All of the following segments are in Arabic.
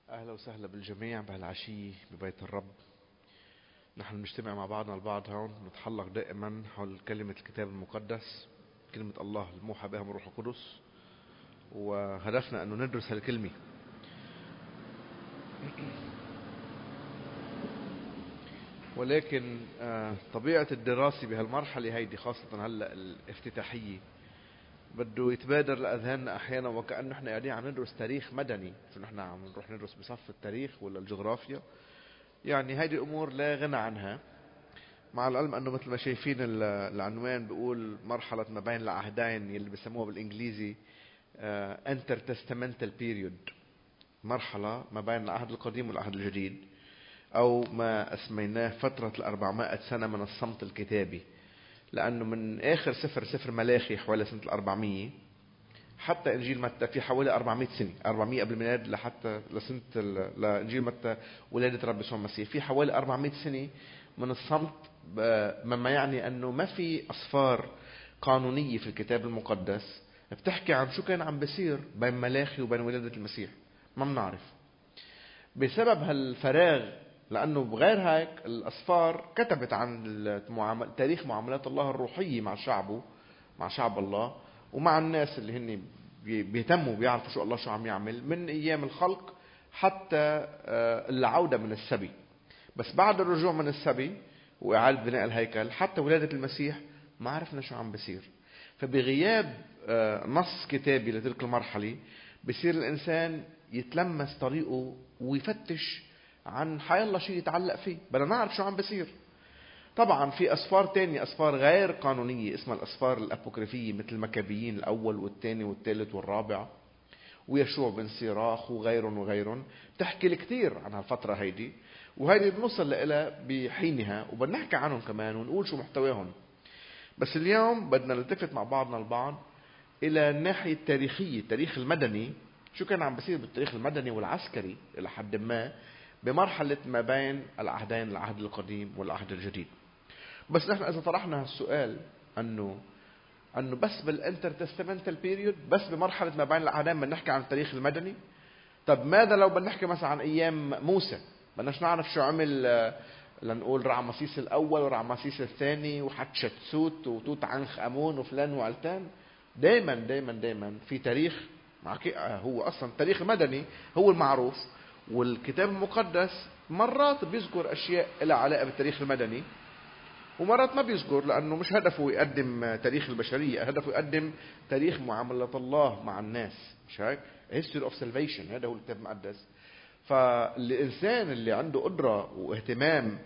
أهلا وسهلا بالجميع بهالعشية ببيت الرب. نحن نجتمع مع بعضنا البعض هون، نتحلق دائما حول كلمة الكتاب المقدس، كلمة الله الموحى بها من روح القدس، وهدفنا أنه ندرس هالكلمة. ولكن طبيعة الدراسة بهالمرحلة هيدي خاصة هلأ الافتتاحية بده يتبادر لأذهاننا أحيانا وكأنه نحن قاعدين عم ندرس تاريخ مدني، نحن عم نروح ندرس بصف التاريخ ولا الجغرافيا. يعني هيدي الأمور لا غنى عنها، مع العلم أنه مثل ما شايفين العنوان بيقول مرحلة ما بين العهدين يلي بسموها بالإنجليزي intertestamental period، مرحلة ما بين العهد القديم والعهد الجديد، أو ما أسميناه فترة 400 سنة من الصمت الكتابي، لأنه من آخر سفر ملاخي حوالي سنة 400 حتى إنجيل متى في حوالي 400 سنة، 400 قبل الميلاد لحتى لإنجيل متى ولادة رب يسوع المسيح، في حوالي 400 سنة من الصمت، مما يعني أنه ما في أسفار قانونية في الكتاب المقدس بتحكي عن شو كان عم بيصير بين ملاخي وبين ولادة المسيح. ما بنعرف بسبب هالفراغ، لأنه بغير هيك الأسفار كتبت عن تاريخ معاملات الله الروحية مع شعبه، مع شعب الله ومع الناس اللي هن بيهتموا بيعرفوا شو الله شو عم يعمل من أيام الخلق حتى العودة من السبي. بس بعد الرجوع من السبي وإعادة بناء الهيكل حتى ولادة المسيح ما عرفنا شو عم بيصير. فبغياب نص كتابي لتلك المرحلة بصير الإنسان يتلمس طريقه ويفتش عن حيالله شيء يتعلق فيه، بدنا نعرف شو عم بيصير. طبعا في أسفار تانية، أسفار غير قانونية اسمها الأسفار الأبوكريفية، مثل المكابيين الأول والثاني والثالث والرابع ويشوع بن سيراخ وغيرهم بتحكي الكثير عن هالفترة هيدي، وهيدي بنوصل لها بحينها وبدنا نحكي عنهم كمان ونقول شو محتواهم. بس اليوم بدنا نلتفت مع بعضنا البعض إلى الناحية التاريخية، التاريخ المدني، شو كان عم بيصير بالتاريخ المدني والعسكري إلى حد ما بمرحلة ما بين العهدين، العهد القديم والعهد الجديد. بس نحن إذا طرحنا هالسؤال أنه بس بالانترتستمنتال بيريود، بس بمرحلة ما بين العهدين بنحكي عن التاريخ المدني، طب ماذا لو بنحكي مثلا عن أيام موسى؟ بدناش نعرف شو عمل لنقول رعمسيس الأول ورعمسيس الثاني وحتشتسوت وتوت عنخ آمون وفلان وعلتان. دايما في تاريخ هو أصلا التاريخ المدني هو المعروف، والكتاب المقدس مرات بيذكر أشياء لها علاقة بالتاريخ المدني ومرات ما بيذكر، لأنه مش هدفه يقدم تاريخ البشرية، هدفه يقدم تاريخ معاملة الله مع الناس، مش هيك؟ history of salvation، هذا هو الكتاب المقدس. فالإنسان اللي عنده قدرة واهتمام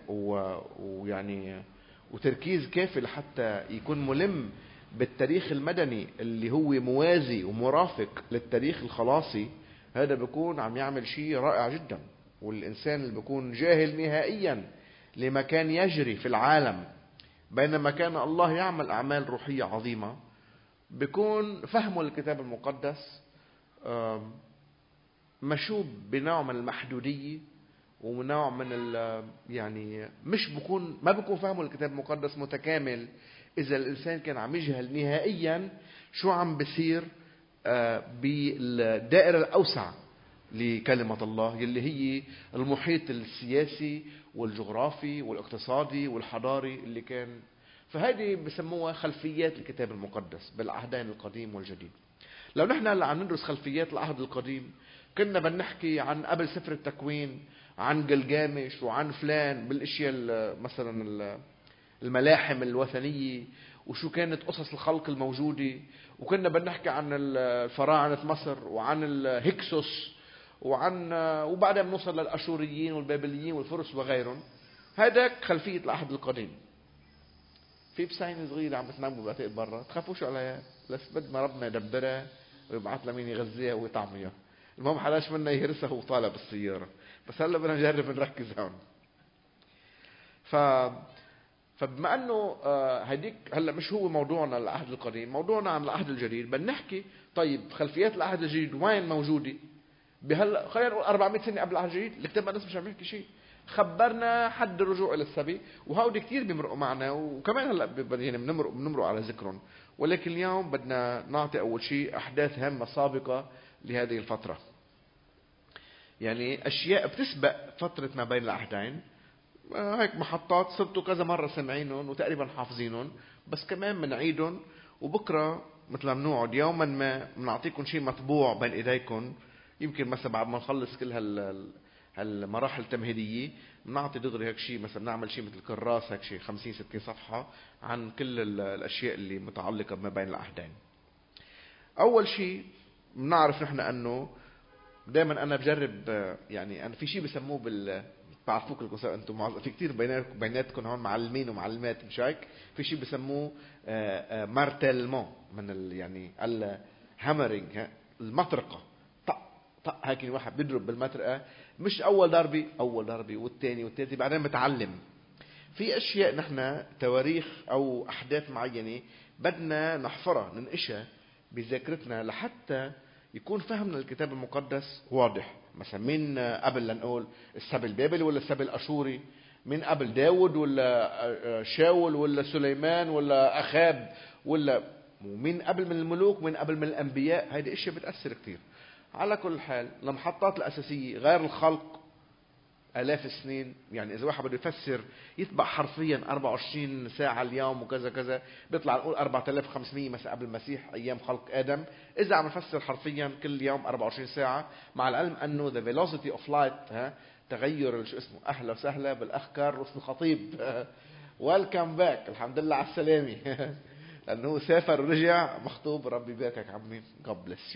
ويعني وتركيز كافي لحتى يكون ملم بالتاريخ المدني اللي هو موازي ومرافق للتاريخ الخلاصي، هذا بيكون عم يعمل شيء رائع جدا. والإنسان اللي بيكون جاهل نهائيا لما كان يجري في العالم بينما كان الله يعمل أعمال روحية عظيمة، بيكون فهمه للكتاب المقدس مشوب بنوع من المحدودية ونوع من يعني ما بيكون فهمه للكتاب المقدس متكامل إذا الإنسان كان عم يجهل نهائيا شو عم بيصير بالدائرة الأوسع لكلمة الله، يلي هي المحيط السياسي والجغرافي والاقتصادي والحضاري اللي كان. فهذه بسموها خلفيات الكتاب المقدس بالعهدين القديم والجديد. لو نحن هلا عم ندرس خلفيات العهد القديم كنا بنحكي عن قبل سفر التكوين عن جلجامش وعن فلان بالاشياء مثلا الملاحم الوثنية وشو كانت قصص الخلق الموجودة، وكنا بنحكي عن الفراعنة مصر وعن الهكسوس وبعدين بنوصل للأشوريين والبابليين والفرس وغيرهم. هذاك خلفية العهد القديم. في بساينة صغيرة عم بتنام بعتقد برا، تخافوش عليها، بس بد ما ربنا يدبرها ويبعث لها مين يغذيها ويطعميها. المهم حلاش منا يهرسها وطالع بالسيارة، بس هلا بدنا نجرب نركز هون. فبما انه هديك هلا مش هو موضوعنا العهد القديم، موضوعنا عن العهد الجديد، بنحكي طيب خلفيات العهد الجديد وين موجودة؟ بهلا خلينا نقول 400 سنة قبل العهد الجديد الكتاب المقدس مش عم يحكي شيء، خبرنا حد الرجوع الى السبي، وهودي كثير بيمرقوا معنا وكمان هلا يعني بنمرق على ذكرهم. ولكن اليوم بدنا نعطي اول شيء احداث هامة سابقة لهذه الفترة. يعني أشياء بتسبق فترة ما بين العهدين. هيك محطات صرتوا كذا مرة سمعينهم وتقريبا حافظينهم، بس كمان بنعيدهم. وبكرة مثل ما بنوعد يوما ما بنعطيكم شيء مطبوع بين ايديكم. يمكن مثلا بعد ما نخلص كل هالمراحل التمهيدية بنعطي دغري هيك شيء، مثلا بنعمل شيء مثل كراس هيك شيء 50-60 صفحة عن كل الأشياء اللي متعلقة بما بين العهدين. أول شيء بنعرف نحن أنه دائما أنا بجرب، يعني أنا في شيء بسموه بعرفوك لكم انتم في كثير بيناتكم هون معلمين ومعلمات مش هيك، في شيء بسموه مارتلمون من يعني الهامرينج، المطرقه. طق طق هيك واحد بيضرب بالمطرقه، مش اول ضربه والثاني والثالثه، بعدين بتعلم. في اشياء نحن تواريخ او احداث معينه بدنا نحفرها ننقشها بذاكرتنا لحتى يكون فهمنا الكتاب المقدس واضح. مثلا مين قبل لنقول السبي البابلي ولا السبي الاشوري؟ مين قبل داود ولا شاول ولا سليمان ولا اخاب؟ ولا ومين قبل من الملوك ومين قبل من الانبياء؟ هيدي اشياء بتاثر كثير. على كل حال المحطات الاساسيه غير الخلق آلاف السنين. يعني إذا واحد بده يفسر يتبع حرفيا 24 ساعة اليوم وكذا كذا، بيطلع نقول 4500 مثلا قبل المسيح أيام خلق آدم. إذا عم نفسر حرفيا كل يوم 24 ساعة، مع العلم أنه the velocity of light، تغير شو اسمه، أهلا وسهلا بالأخ كارلوس الخطيب ويلكم باك، الحمد لله على السلامة لأنه سافر ورجع مخطوب. ربي يباركك عمي، God bless you.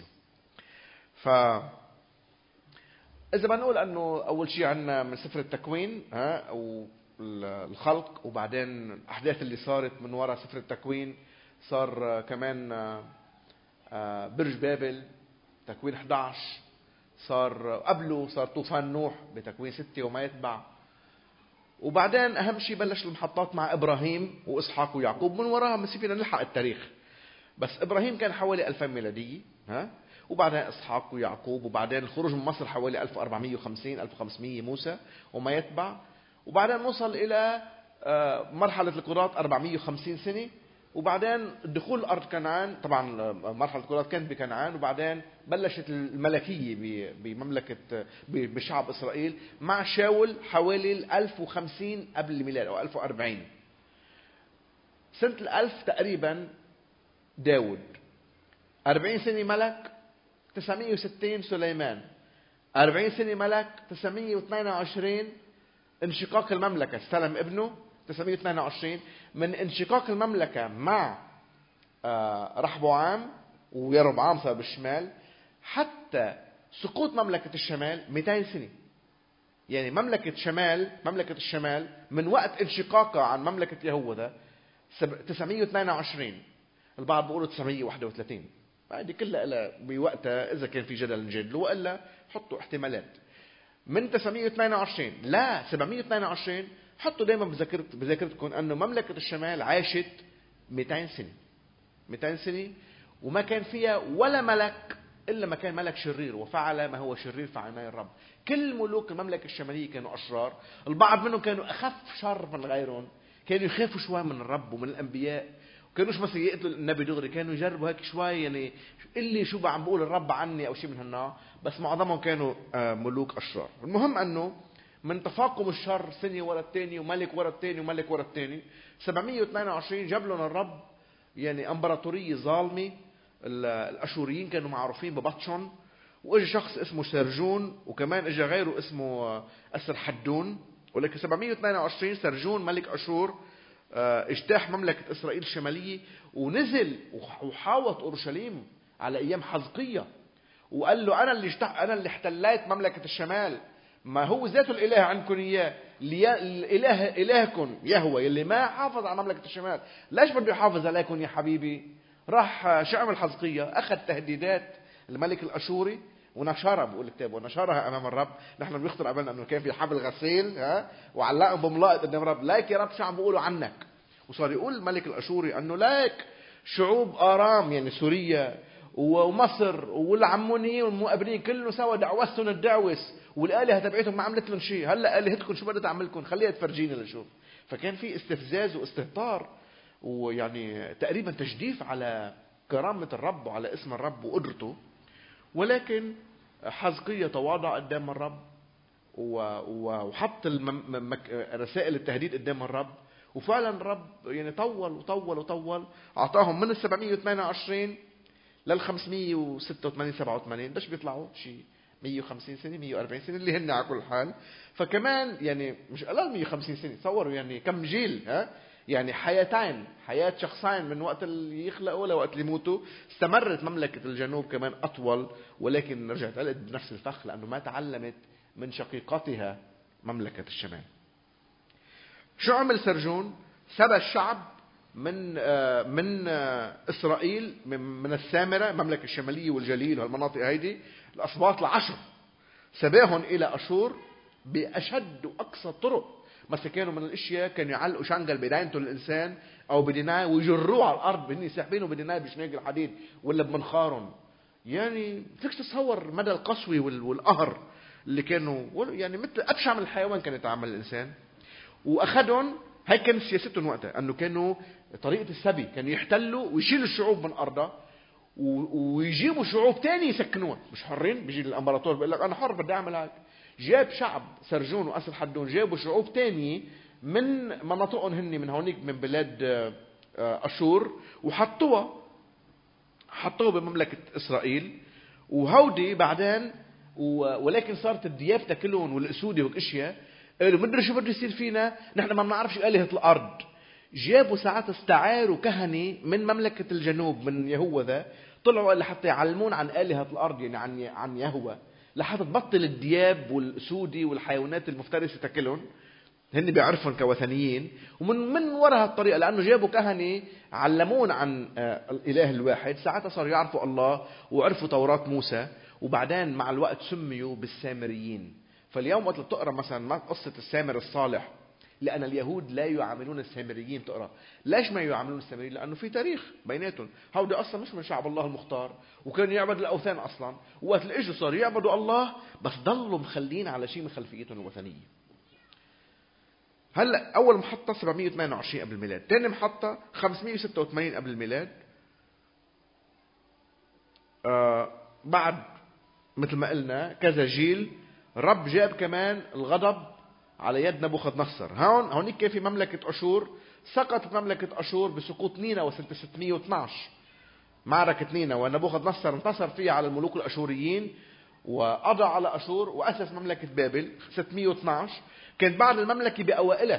إذا بنقول أنه أول شيء عنا من سفر التكوين أو الخلق، وبعدين الأحداث اللي صارت من وراء سفر التكوين، صار كمان برج بابل تكوين 11، صار قبله صار طوفان نوح بتكوين 6 وما يتبع. وبعدين أهم شيء بلش المحطات مع إبراهيم وإسحاق ويعقوب، من وراها ما فينا نلحق التاريخ. بس إبراهيم كان حوالي 2000 ميلادية، وبعدين إسحاق ويعقوب، وبعدين الخروج من مصر حوالي 1450-1500 موسى وما يتبع. وبعدين نوصل إلى مرحلة القضاة 450 سنة، وبعدين دخول أرض كنعان. طبعا مرحلة القضاة كانت بكنعان، وبعدين بلشت الملكية بمملكة بشعب إسرائيل مع شاول حوالي 1050 قبل الميلاد أو 1040. سنة 1000 تقريبا داود، 40 سنة ملك، 960 سليمان، 40 سنة ملك، 922 انشقاق المملكة، استلم ابنه 922. من انشقاق المملكة مع رحبوعام ويربعام صار بالشمال حتى سقوط مملكة الشمال 200 سنة. يعني مملكة الشمال من وقت انشقاقها عن مملكة يهوذا 922، البعض بيقولوا 931. هذه كلها بوقتها إذا كان في جدل نجادله، وإلا حطوا احتمالات. من 922 لا 722 حطوا دائما بذاكرتكم أنه مملكة الشمال عاشت 200 سنة. 200 سنة وما كان فيها ولا ملك إلا ما كان ملك شرير، وفعل ما هو شرير في عيني الرب. كل ملوك المملكة الشمالية كانوا أشرار، البعض منهم كانوا أخف شر من غيرهم، كانوا يخافوا شوي من الرب ومن الأنبياء، كانوش مثلا يقتلوا النبي دغري، كانوا يجربوا هيك شوي يعني اللي شو عم بقول الرب عني او شيء من هالنوع. بس معظمهم كانوا ملوك اشرار. المهم انه من تفاقم الشر سنه ورا الثاني وملك ورا الثاني وملك ورا الثاني، 722 جاب لهم الرب يعني امبراطوريه ظالمه. الاشوريين كانوا معروفين ببطشهم، واجى شخص اسمه سرجون، وكمان اجى غيره اسمه اسر حدون. ولكن 722 سرجون ملك اشور اجتاح مملكة إسرائيل الشمالية، ونزل وحاوط أورشليم على أيام حزقية، وقال له أنا اللي احتليت مملكة الشمال، ما هو ذاته الإله عندكم إياه، إلهكم يهوى اللي ما حافظ على مملكة الشمال، ليش بده يحافظ عليكم يا حبيبي؟ راح شو عمل حزقية؟ أخذ تهديدات الملك الأشوري ونشرها، بقول الكتاب ونشرها امام الرب. نحن بيخطر قبلنا انه كان في حبل غسيل وعلقهم بملاقط قدام الرب، لايك يا رب شو عم بيقولوا عنك. وصار يقول الملك الاشوري انه لايك شعوب ارام يعني سوريا ومصر والعمونيين والمؤابرين كلهم سوا دعوستهم الدعوس، والالهه تبعتهم ما عملت لهم شيء، هلا الهتكم شو بدها تعملكم؟ خليها تفرجيني لشوف. فكان في استفزاز واستهتار، ويعني تقريبا تجديف على كرامه الرب وعلى اسم الرب وقدرته. ولكن حزقية تواضع قدام الرب وحط رسائل التهديد قدام الرب، وفعلا الرب يعني طول وطول وطول، اعطاهم من ال 728 لل 586 87، باش بيطلعوا شيء 150 سنه 140 سنه اللي هن على كل حال. فكمان يعني مش قلال 150 سنه، تصوروا يعني كم جيل، ها يعني حياتين، حياة شخصين من وقت اللي يخلقوا لوقت اللي يموتوا. استمرت مملكة الجنوب كمان أطول، ولكن رجعت علقت بنفس الفخ لأنه ما تعلمت من شقيقتها مملكة الشمال. شو عمل سرجون؟ سبى الشعب من إسرائيل، من السامرة المملكة الشمالية والجليل والمناطق هيدي، الأسباط ال10 سباهم إلى أشور بأشد وأقصى الطرق. مثلا كانوا من الاشياء كانوا يعلقوا شنقل بداينته للانسان او بديناه ويجروه على الارض، بهن ساحبينه بديناه بشناق الحديد ولا بمنخارهم. يعني فيك تتصور مدى القسوه والقهر اللي كانوا، يعني مثل ابشع من الحيوان كان يتعامل الانسان. واخذهم، هي كانت سياستهم وقتها، انه كانوا طريقه السبي كانوا يحتلوا ويشيلوا الشعوب من ارضها ويجيبوا شعوب تاني يسكنوها. مش حرين، بيجي الامبراطور بيقول لك انا حر بدي اعمل هيك. جاب شعب سرجون وأسر حدون، جابوا شعوب تانية من مناطقهم هن من هونيك من بلاد أشور، وحطوها بمملكة إسرائيل. وهودي بعدين ولكن صارت الدياب تاكلون والأسودة والأشياء، قالوا مدري شو بده يصير فينا، نحن ما بنعرفش آلهة الأرض. جابوا ساعات استعاروا كهنة من مملكة الجنوب من يهوذا، طلعوا لحتى يعلمون عن آلهة الأرض، يعني عن يهوه، لحتى تبطل الدياب والأسودي والحيوانات المفترسة تاكلهم، هن بيعرفون كوثنيين. ومن وراء هالطريقة، لأنه جابوا كهنة علمون عن الإله الواحد، ساعتها صاروا يعرفوا الله وعرفوا توراة موسى، وبعدين مع الوقت سميوا بالسامريين. فاليوم وقت تقرأ مثلا قصة السامر الصالح، لأن اليهود لا يعاملون السامريين، تقرأ ليش ما يعاملون السامريين؟ لأنه في تاريخ بيناتهم، هودي أصلا مش من شعب الله المختار، وكانوا يعبدوا الأوثان أصلا، وقت الإجوا صاروا يعبدوا الله بس ضلوا مخلين على شيء من خلفيتهم الوثنية. هلا أول محطة 728 قبل الميلاد، ثاني محطة 586 قبل الميلاد. بعد مثل ما قلنا كذا جيل، رب جاب كمان الغضب على يد نبوخذ نصر. هونيك كان في مملكة أشور، سقطت مملكة أشور بسقوط نينوى سنة 612، معركة نينوى، ونبوخذ نصر انتصر فيها على الملوك الأشوريين وقضى على أشور وأسس مملكة بابل 612. كانت بعد المملكة بأوائلها،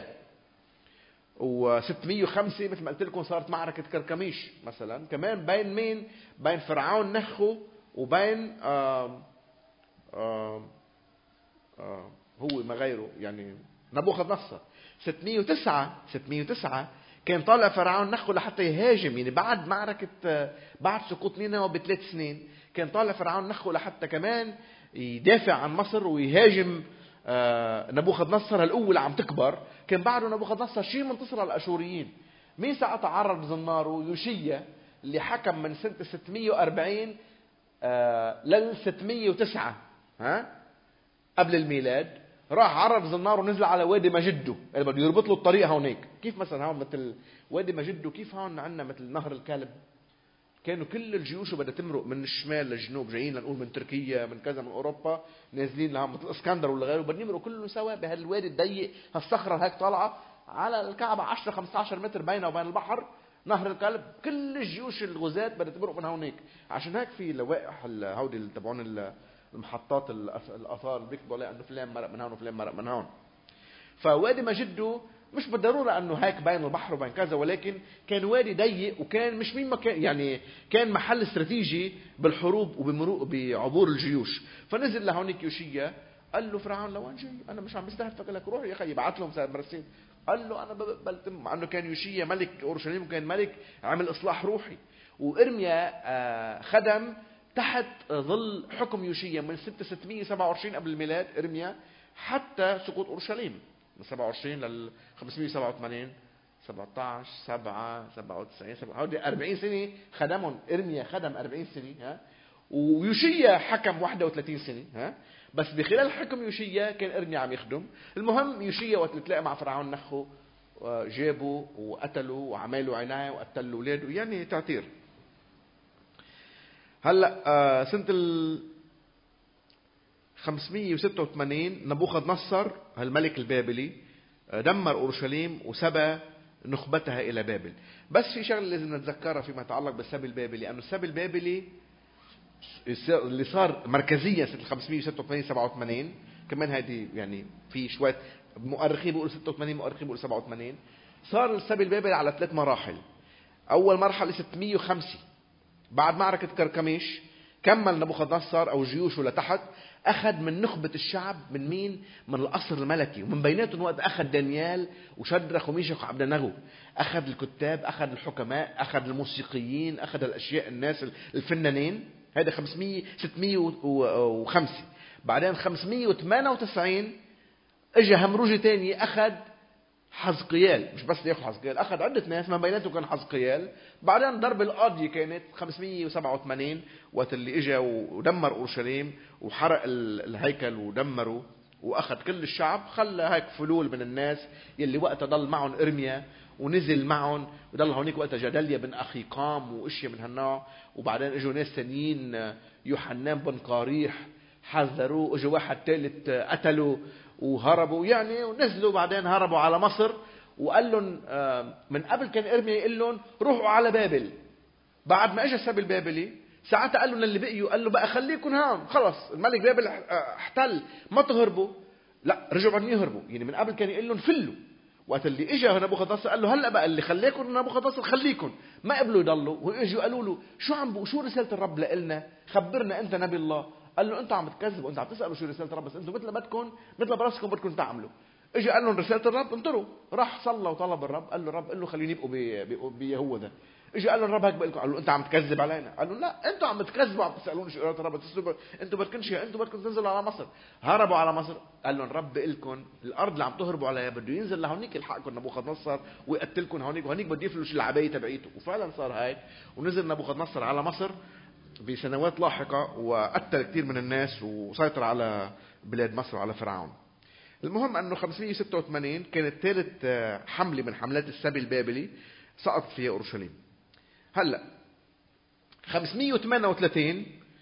و605 مثل ما قلت لكم صارت معركة كركميش مثلا، كمان بين مين؟ بين فرعون نخو وبين هو ما غيره، يعني نبوخذ نصر. 609 كان طالع فرعون نخو لحتى يهاجم، يعني بعد معركة بعد سقوط نينوى ب3 سنين كان طالع فرعون نخو لحتى كمان يدافع عن مصر ويهاجم نبوخذ نصر. الأول عم تكبر، كان بعده نبوخذ نصر شيء منتصر على الأشوريين. مين ساعتها عرض زناره؟ يوشيا اللي حكم من سنة 640 لل 609 قبل الميلاد. راح عرض زناره ونزل على وادي مجدو اللي بده يربط له الطريق هونيك. كيف مثلا هون مثل وادي مجدو، كيف هون عندنا مثل نهر الكلب، كانوا كل الجيوش بدها تمرق من الشمال للجنوب، جايين لنقول من تركيا من كذا من اوروبا، نازلين لهم مثل اسكندر ولا غيره، بدهم يمرقوا كله سوا بهالوادي الضيق، هالصخره هيك طالعه على الكعبه 10 15 متر بينها وبين البحر نهر الكلب. كل الجيوش الغزاة بدها تمرق من هونيك. عشان هيك في لوائح هودي اللي تبعون المحطات الاثار بيكتبوا عليها انه فلان مرق من هون وفلان مرق من هون. فوادي مجدو مش بالضروره انه هيك بين البحر وبين كذا، ولكن كان وادي ضيق، وكان مش مين مكان، يعني كان محل استراتيجي بالحروب وبمرور بعبور الجيوش. فنزل لهونيك يوشيا قال له فرعون لوين جاي؟ انا مش عم بستهدفك، لك روح يا اخي. بعت لهم مرسين، قال له انا بقبل، مع انه كان يوشيا ملك اورشليم وكان ملك عمل اصلاح روحي. وارميا خدم تحت ظل حكم يوشيا من 627 قبل الميلاد، ارميا حتى سقوط اورشليم من 27 لل 587 17 7 97 هودي 40 سنه خدمهم ارميا، خدم 40 سنه ويوشيا حكم 31 سنه بس بخلال حكم يوشيا كان ارميا عم يخدم. المهم يوشيا وقت تلاقى مع فرعون نخو جابوا وقتلوا وعملوا عناية وقتلوا اولاده، يعني تعتير. هلا سنة 586 نبوخذ نصر الملك البابلي دمر أورشليم وسبى نخبتها إلى بابل. بس في شغلة لازم نتذكرها فيما يتعلق بالسبي البابلي، لأنه السبي البابلي اللي صار مركزيا سنة 586 87 كمان، هذه يعني في شوية مؤرخين بيقولوا 86 مؤرخين بيقولوا 87. صار السبي البابلي على 3 مراحل. أول مرحلة 605 بعد معركة كركميش كمل نبوخذ نصر أو جيوشه لتحت، أخذ من نخبة الشعب من مين؟ من القصر الملكي، ومن بيناتهم وقت أخذ دانيال وشدرخ وميشخ وعبدنغو، أخذ الكتاب، أخذ الحكماء، أخذ الموسيقيين، أخذ الأشياء الناس الفنانين. هذا 605. بعدين 598 اجى همروجي تاني أخذ حزقيال، مش بس ياخذ حزقيال، أخذ عدة ناس من بيناتهم كان حزقيال. بعدين ضرب القاضية كانت 587 وقت اللي اجى ودمر أورشليم وحرق الهيكل ودمره وأخذ كل الشعب، خلى هيك فلول من الناس يلي وقتها ضل معهم إرميا ونزل معهم، وضل هونيك وقتها جدليا بن أخيقام واشياء من هالنوع. وبعدين اجوا ناس ثانيين، يوحنان بن قاريح حذروه، اجوا واحد ثالث قتلوا وهربوا يعني، ونزلوا بعدين هربوا على مصر. وقال لهم من قبل كان ارميا يقول لهم روحوا على بابل. بعد ما اجى السبي البابلي ساعتها قال لهم للي بقيوا، قال له بقى خليكم هون، خلص الملك بابل احتل، ما تهربوا. لا، رجعوا بدهم يهربوا. يعني من قبل كان يقول لهم فلوا. وقت اللي اجى نبوخذ نصر قال له هلا بقى اللي خليكم نبوخذ نصر خليكم، ما قبلوا يضلوا. واجوا قالوا له شو رساله الرب لنا؟ خبرنا انت نبي الله. قال له انتوا عم تكذبوا، انتوا عم تسالوا شو رساله الرب، بس انتوا مثل براسكم بدكم تعملوا. اجى قال لهم رساله الرب انطروا. راح صلى وطلب الرب، قال له الرب قال له خليني يبقوا بيهوذا. اجى قال له الرب هيك بقول لكم. قال له انت عم تكذب علينا. قال له لا، انتوا عم تكذبوا، عم تسالوني شو رساله الرب، انتوا بدكم تنزلوا على مصر. هربوا على مصر. قال لهم الرب بقول لكم الارض اللي عم تهربوا عليها بده ينزل لهونيك يلحقكم نبوخذ نصر ويقتلكم هونيك، وهونيك بده يفلش العبايه تبعيته. وفعلا صار هيك، ونزل نبوخذ نصر على مصر بسنوات لاحقة وقتل كثير من الناس وسيطر على بلاد مصر وعلى فرعون. المهم أنه 586 كانت ثالث حملة من حملات السبي البابلي سقطت فيها أورشليم. هلأ 538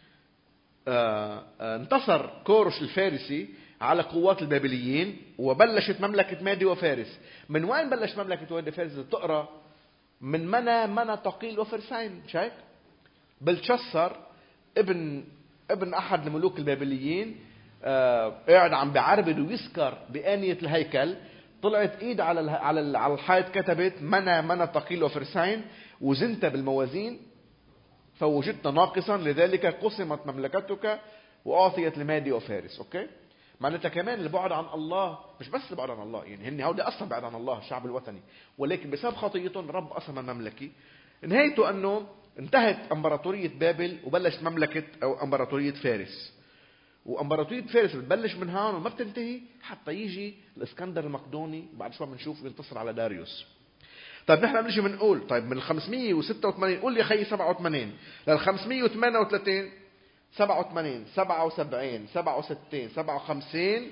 انتصر كورش الفارسي على قوات البابليين، وبلشت مملكة مادي وفارس. من وين بلش مملكة مادي وفارس؟ تقرأ من منى تقيل وفرسين. شايف بلشسر ابن احد الملوك البابليين قاعد عم بيعربد ويسكر بآنية الهيكل، طلعت ايد على الحائط كتبت منى تقيل وفرسين، وزنت بالموازين فوجدت ناقصا، لذلك قسمت مملكتك واعطيت لمادي وفارس. اوكي، معناتها كمان البعد عن الله، مش بس البعد عن الله، يعني هن هودي اصلا بعد عن الله الشعب الوثني، ولكن بسبب خطيتهم رب قسم المملكه. نهايته انه انتهت امبراطورية بابل وبلش مملكة او امبراطورية فارس. وامبراطورية فارس بتبلش من هون وما بتنتهي حتى يجي الاسكندر المقدوني، بعد شوي بنشوف ينتصر على داريوس. طيب نحن بنجي بنقول طيب من 586 قول لي خي 87 لل 538 87 77 67 57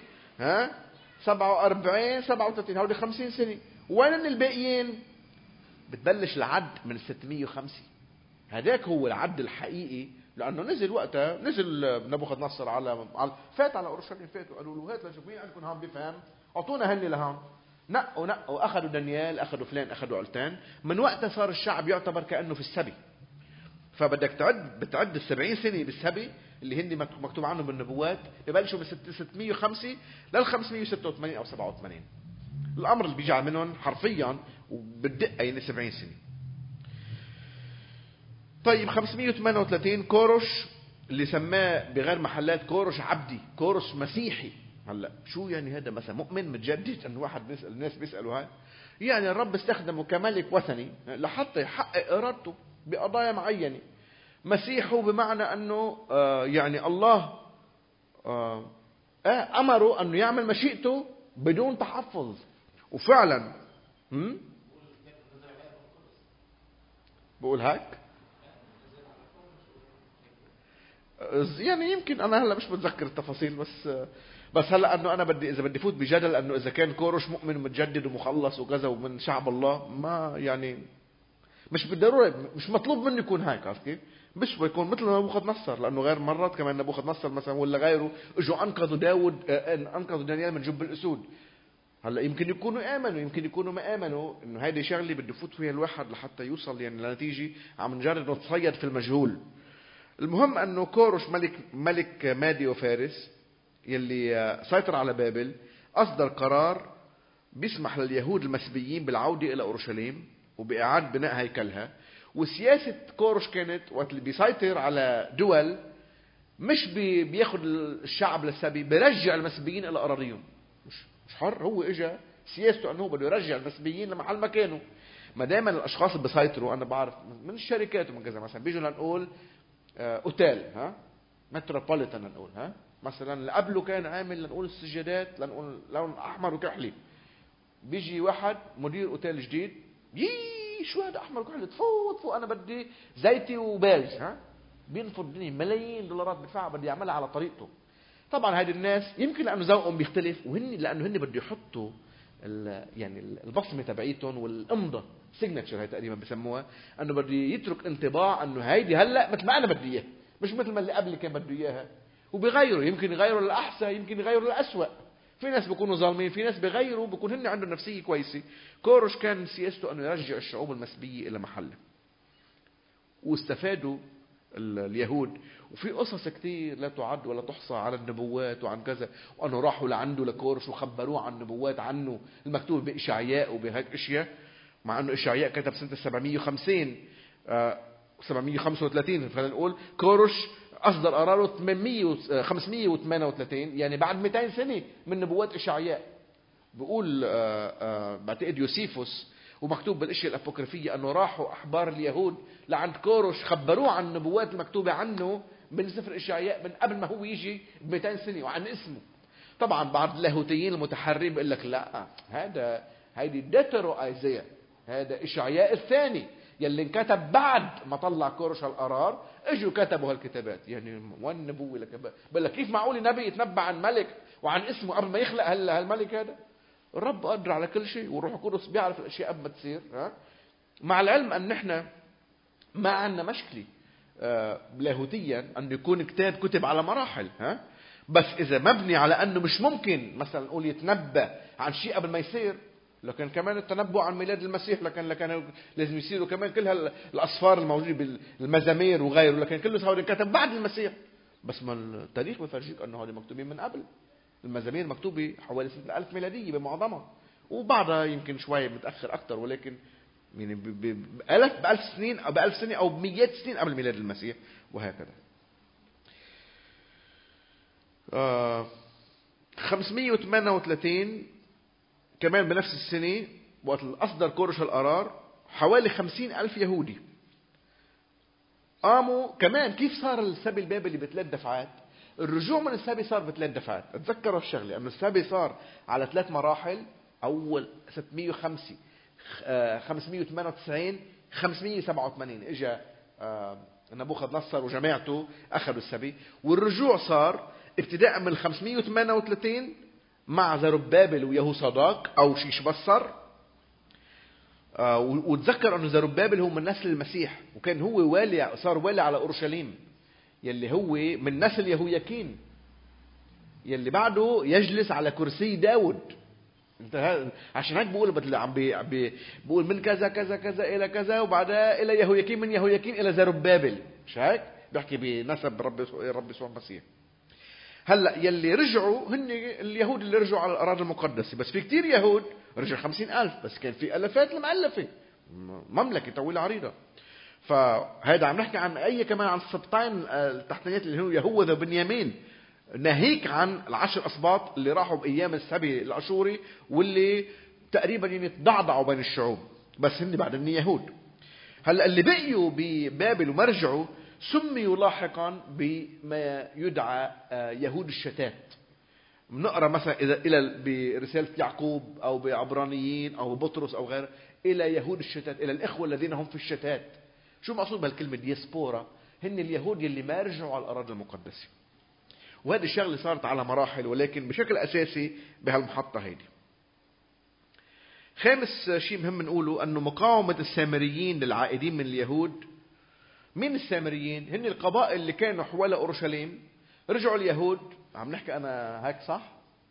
47 37 هودي 50 سنة. وين الباقيين؟ بتبلش العد من 605. هذاك هو العد الحقيقي، لانه نزل وقتها نبوخذ نصر على فات على اورشليم، فاتوا قالوا له هات لشوف مين عندكم هون بفهم، اعطونا هني لهون. نقوا اخذوا دانيال، اخذوا فلان، اخذوا علتان. من وقتها صار الشعب يعتبر كانه في السبي. فبدك بتعد ال70 سنه بالسبي اللي هن مكتوب عنهم بالنبوات، ببلشوا من 605 لل 586 او 87. الامر اللي بيجي منهم حرفيا وبالدقه يعني 70 سنه. طيب 538 كورش اللي سماه بغير محلات كورش عبدي، كورش مسيحي. هلا شو يعني هذا؟ مثلا مؤمن متجدد؟ انه واحد بيسال الناس بيسالوا هاي، يعني الرب استخدمه كملك وثني لحتى يحقق ارادته بقضايا معينه. مسيحه بمعنى انه يعني الله امره انه يعمل مشيئته بدون تحفظ. وفعلا بقول هيك، يعني يمكن انا هلا مش بتذكر التفاصيل، بس هلا انه انا اذا بدي فوت بجدل انه اذا كان كورش مؤمن ومتجدد ومخلص وكذا ومن شعب الله، ما يعني مش بالضروره، مش مطلوب منه يكون هيك. عرفت كيف؟ مش بيكون مثل نبوخذ نصر، لأنه غير مرات كمان نبوخذ نصر مثلا ولا غيره اجوا أنقذوا داود، أنقذوا دانيال من جب الأسود. هلا يمكن يكونوا آمنوا يمكن يكونوا ما آمنوا، إنه هيدي شغلة بده يفوت فيها الواحد لحتى يوصل يعني لنتيجة عم نجرب نتصيد في المجهول. المهم أنه كورش ملك مادي وفارس يلي سيطر على بابل أصدر قرار بيسمح لليهود المسبيين بالعودة إلى أورشليم وبإعادة بناء هيكلها. وسياسة كورش كانت وقت اللي بيسيطر على دول مش بياخد الشعب للسبي، بيرجع المسبيين إلى أراضيهم. مش حر، هو إجا سياسته أنه بده يرجع المسبيين لمحل مكانه. ما دائما الأشخاص اللي بيسيطروا، أنا بعرف من الشركات ومن كذا، مثلا بيجوا لنقول أوتيل، متروبوليتان لنقول، مثلا اللي قبله كان عامل لنقول السجادات لنقول لون أحمر وكحلي. بيجي واحد مدير أوتيل جديد، شو هذا أحمر وكحلي، تفوت أنا بدي زيتي وباز، بينفض الدنيا ملايين دولارات بدفعها بدي يعملها على طريقته. طبعا هذه الناس يمكن لأنه ذوقهم بيختلف، وهن لأنه هن بده يحطوا يعني البصمة تبعيتهم والامضة سيجنتشر، هي تقريبا بسموها، انه بده يترك انطباع انه هيدي هلا مثل ما انا بدي اياها، مش مثل ما اللي قبل كان بده اياها. وبيغيروا، يمكن يغيروا للاحسن يمكن يغيروا للاسوء. في ناس بيكونوا ظالمين، في ناس بيغيروا بيكون هن عندهم نفسيه كويسه. كورش كان سياسته انه يرجع الشعوب المسبيه الى محلها، واستفادوا اليهود. وفي قصص كتير لا تعد ولا تحصى على النبوات وعن كذا، وأنه راحوا لعنده لكورش وخبروه عن النبوات عنه المكتوب بإشعياء وبهيك أشياء، مع أنه إشعياء كتب سنة 750 735. خلينا نقول كورش أصدر قراره 538، يعني بعد 200 سنة من نبوات إشعياء. بيقول بعتقد يوسيفوس ومكتوب بالاشياء الأبوكريفية أنه راحوا أحبار اليهود لعند كورش خبروه عن النبوات المكتوبة عنه من سفر إشعياء من قبل ما هو يجي ب200 سنة وعن اسمه. طبعا بعض اللاهوتيين المتحرين بيقول لك لا، هيدي ديترو ايزيا، هذا إشعياء الثاني يلي انكتب بعد ما طلع كورش القرار، اجوا كتبوا هالكتابات. يعني وين النبوة لك؟ بقول لك كيف معقول نبي يتنبأ عن ملك وعن اسمه قبل ما يخلق هالملك هذا؟ الرب قادر على كل شيء، والروح القدس بيعرف الاشياء قبل ما تصير. مع العلم ان احنا ما عندنا مشكله لاهوتيا ان يكون كتاب كتب على مراحل، بس اذا مبني على انه مش ممكن مثلا نقول يتنبأ عن شيء قبل ما يصير، لكن كمان التنبؤ عن ميلاد المسيح لكن لازم يصيروا كمان كل هالاصفار الموجوده بالمزامير وغيره، لكن كله هذا كتب بعد المسيح. بس ما التاريخ بفرجيك انه هذول مكتوبين من قبل. المزامير مكتوبة حوالي سنة 1000 ميلادية بمعظمها، وبعضها يمكن شوية متأخر أكتر، ولكن يعني بألف سنين أو بألف سنة أو بمئات سنين قبل ميلاد المسيح وهكذا. 538 كمان بنفس السنة وقت أصدر كورش القرار، حوالي 50,000 يهودي قاموا. كمان كيف صار السبي البابلي ب3 دفعات؟ الرجوع من السبي صار ب3 دفعات. اتذكروا الشغله انه السبي صار على 3 مراحل. اول 605 598 587 اجى نبوخذ نصر وجماعته اخذوا السبي، والرجوع صار ابتداء من 538 مع زربابل ويهوصداق او شيشبصر. وتذكر انه زربابل هو من نسل المسيح، وكان هو والي، صار والي على اورشليم يلي هو من نسل يهوياكين يلي بعده يجلس على كرسي داود. عشان هيك بقول بقول من كذا كذا كذا الى كذا وبعدها الى يهوياكين، من يهوياكين الى زربابل، مش هيك بيحكي بنسب رب يسوع المسيح. هلا يلي رجعوا هن اليهود اللي رجعوا على الاراضي المقدسه، بس في كتير يهود رجع 50,000، بس كان في الافات المؤلفه، مملكه طويله عريضه. فهذا عم نحكي عن كمان عن السبطين التحتانيات اللي هو يهوذا وبنيامين، ناهيك عن ال10 أسباط اللي راحوا بايام السبي الاشوري واللي تقريبا يعني تضعضعوا بين الشعوب، بس هن بعدين يهود. هلا اللي بقيوا ببابل ومرجعوا سميوا لاحقا بما يدعى يهود الشتات. بنقرا مثلا اذا الى برساله يعقوب او بعبرانيين او بطرس او غيره الى يهود الشتات، الى الاخوه الذين هم في الشتات. شو مقصود بهالكلمه دياسبورا؟ هن اليهود يلي ما رجعوا على الاراضي المقدسه. وهذه الشغله صارت على مراحل، ولكن بشكل اساسي بهالمحطه هيدي. خامس شيء مهم نقوله انه مقاومه السامريين للعائدين من اليهود مين السامريين؟ هن القبائل اللي كانوا حول أورشليم. رجعوا اليهود، عم نحكي أنا هيك صح؟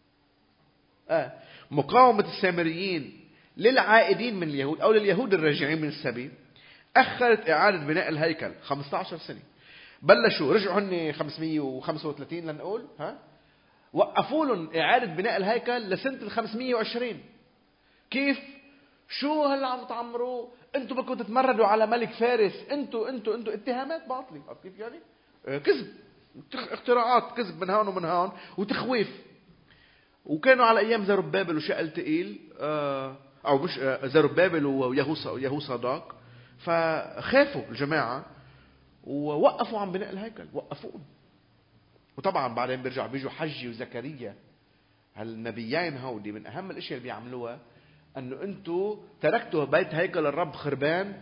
مقاومة السامريين للعائدين من اليهود أو لليهود الراجعين من السبي أخرت إعادة بناء الهيكل 15 سنة. بلشوا رجعوا هن 535 لنقول، وقفوا لهم إعادة بناء الهيكل لسنة 520. كيف؟ شو هلا عم تعمروا؟ انتوا بدكم تتمردوا على ملك فارس، انتوا اتهامات باطلة. كيف يعني؟ كذب، اختراعات كذب من هون ومن هون وتخويف. وكانوا على ايام زربابل وشأل تقيل، او مش زربابل ويهوصداق، فخافوا الجماعة ووقفوا عن بناء الهيكل، وقفوه. وطبعا بعدين بيجوا حجي وزكريا، هالنبيين هودي من اهم الاشياء اللي بيعملوها انه انتوا تركتوا بيت هيكل الرب خربان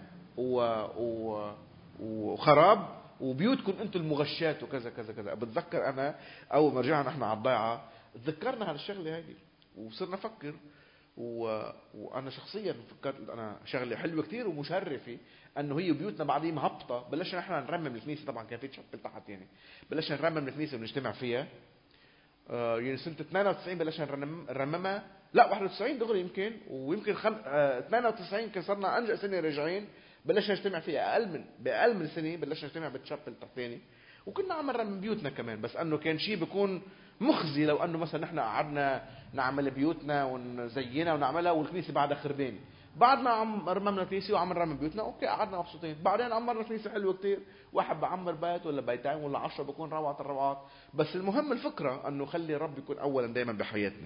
وخراب، وبيوتكم انتوا المغشات وكذا كذا كذا. بتذكر انا اول ما رجعنا احنا على الضيعه تذكرنا هالشغله هذه وصرنا نفكر، وانا شخصيا فكرت انا شغله حلوه كتير ومشرفه انه هي بيوتنا بعدين مهبطه. بلشنا احنا نرمم الكنيسه، طبعا كان في تشبل تحت يعني، بلشنا نرمم الكنيسه ونجتمع فيها. يعني سنة 92 بلشنا نرممها، لا 91 دغري يمكن، ويمكن 92 كان صرنا أنجأ سنة راجعين بلشنا نجتمع فيها. بأقل من سنة بلشنا نجتمع بالتشابل تحتاني، وكنا عم نرمم بيوتنا كمان. بس أنه كان شيء بيكون مخزي لو أنه مثلا نحن قعدنا نعمل بيوتنا ونزينها ونعملها والكنيسة بعدها خربان. بعد ما عم رممنا الكنيسة وعم نرمم بيوتنا اوكي قعدنا مبسوطين. بعدين عمرنا كنيسة حلوة كتير، واحد بعمر بيت ولا بيتين ولا 10 بكون روعة الروعات. بس المهم الفكرة انه خلي الرب يكون اولا دائما بحياتنا.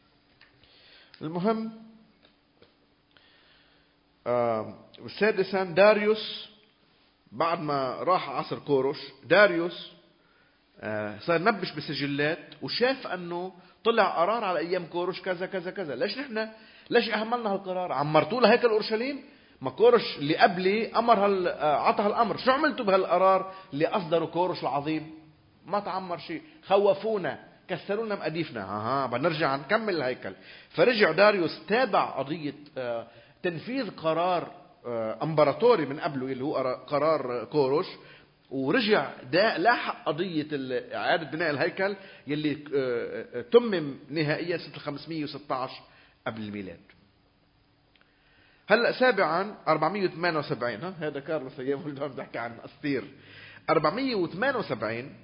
المهم سادسا داريوس، بعد ما راح عصر كورش، داريوس صار نبش بسجلات وشاف انه طلع قرار على ايام كورش كذا كذا كذا. ليش اهملنا هالقرار؟ عمرتوا له هيكل اورشليم؟ ما كورش اللي قبلي امر عطى هالامر. شو عملتوا بهالقرار اللي اصدره كورش العظيم؟ ما تعمر شيء، خوفونا، كسروا لنا مقاديفنا. بدنا نرجع نكمل الهيكل. فرجع داريوس تابع قضيه تنفيذ قرار امبراطوري من قبله اللي هو قرار كورش، ورجع لاحق قضية إعادة بناء الهيكل يلي تمم نهائيا سنة 516 قبل الميلاد. هلأ سابعا 478، هذا كارلوس أيام اللي بحكي عن أستير. 478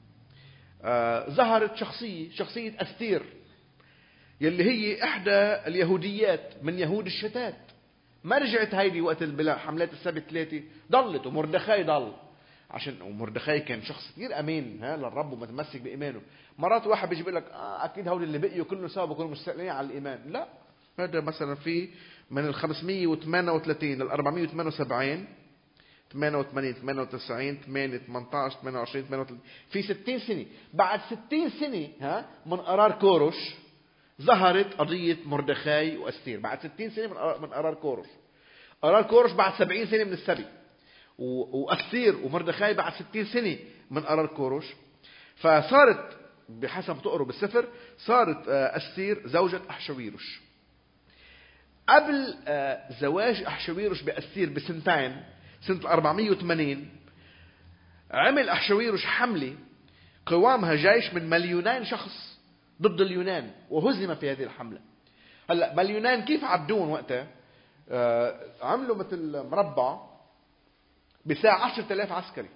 ظهرت شخصية أستير يلي هي إحدى اليهوديات من يهود الشتات. ما رجعت هيدي وقت حملات السبت 3، ضلت، ومردخاي ضل. عشان ومردخاي كان شخص كثير امين للرب ومتمسك بايمانه. مرات واحد بيجي بيقول لك اكيد هول اللي بقيوا كلهم سوا بيكونوا مستقلين على الايمان. لا، هذا مثلا في من ال 538 لل 478 88 98 8 18 28 38 في 60 سنه. بعد 60 سنه من قرار كورش ظهرت قضيه مردخاي واستير. بعد 60 سنه من قرار كورش. قرار كورش بعد 70 سنه من السبي، وأستير ومردخاي بعد 60 سنة من قرار كورش. فصارت بحسب تقروا بالسفر صارت أستير زوجة أحشويروش. قبل زواج أحشويروش بأستير بسنتين، سنة 480 عمل أحشويروش حملة قوامها جيش من 2,000,000 شخص ضد اليونان، وهزم في هذه الحملة. هلأ باليونان كيف عدون وقتها؟ عملوا مثل مربع بساعة 10,000 عسكري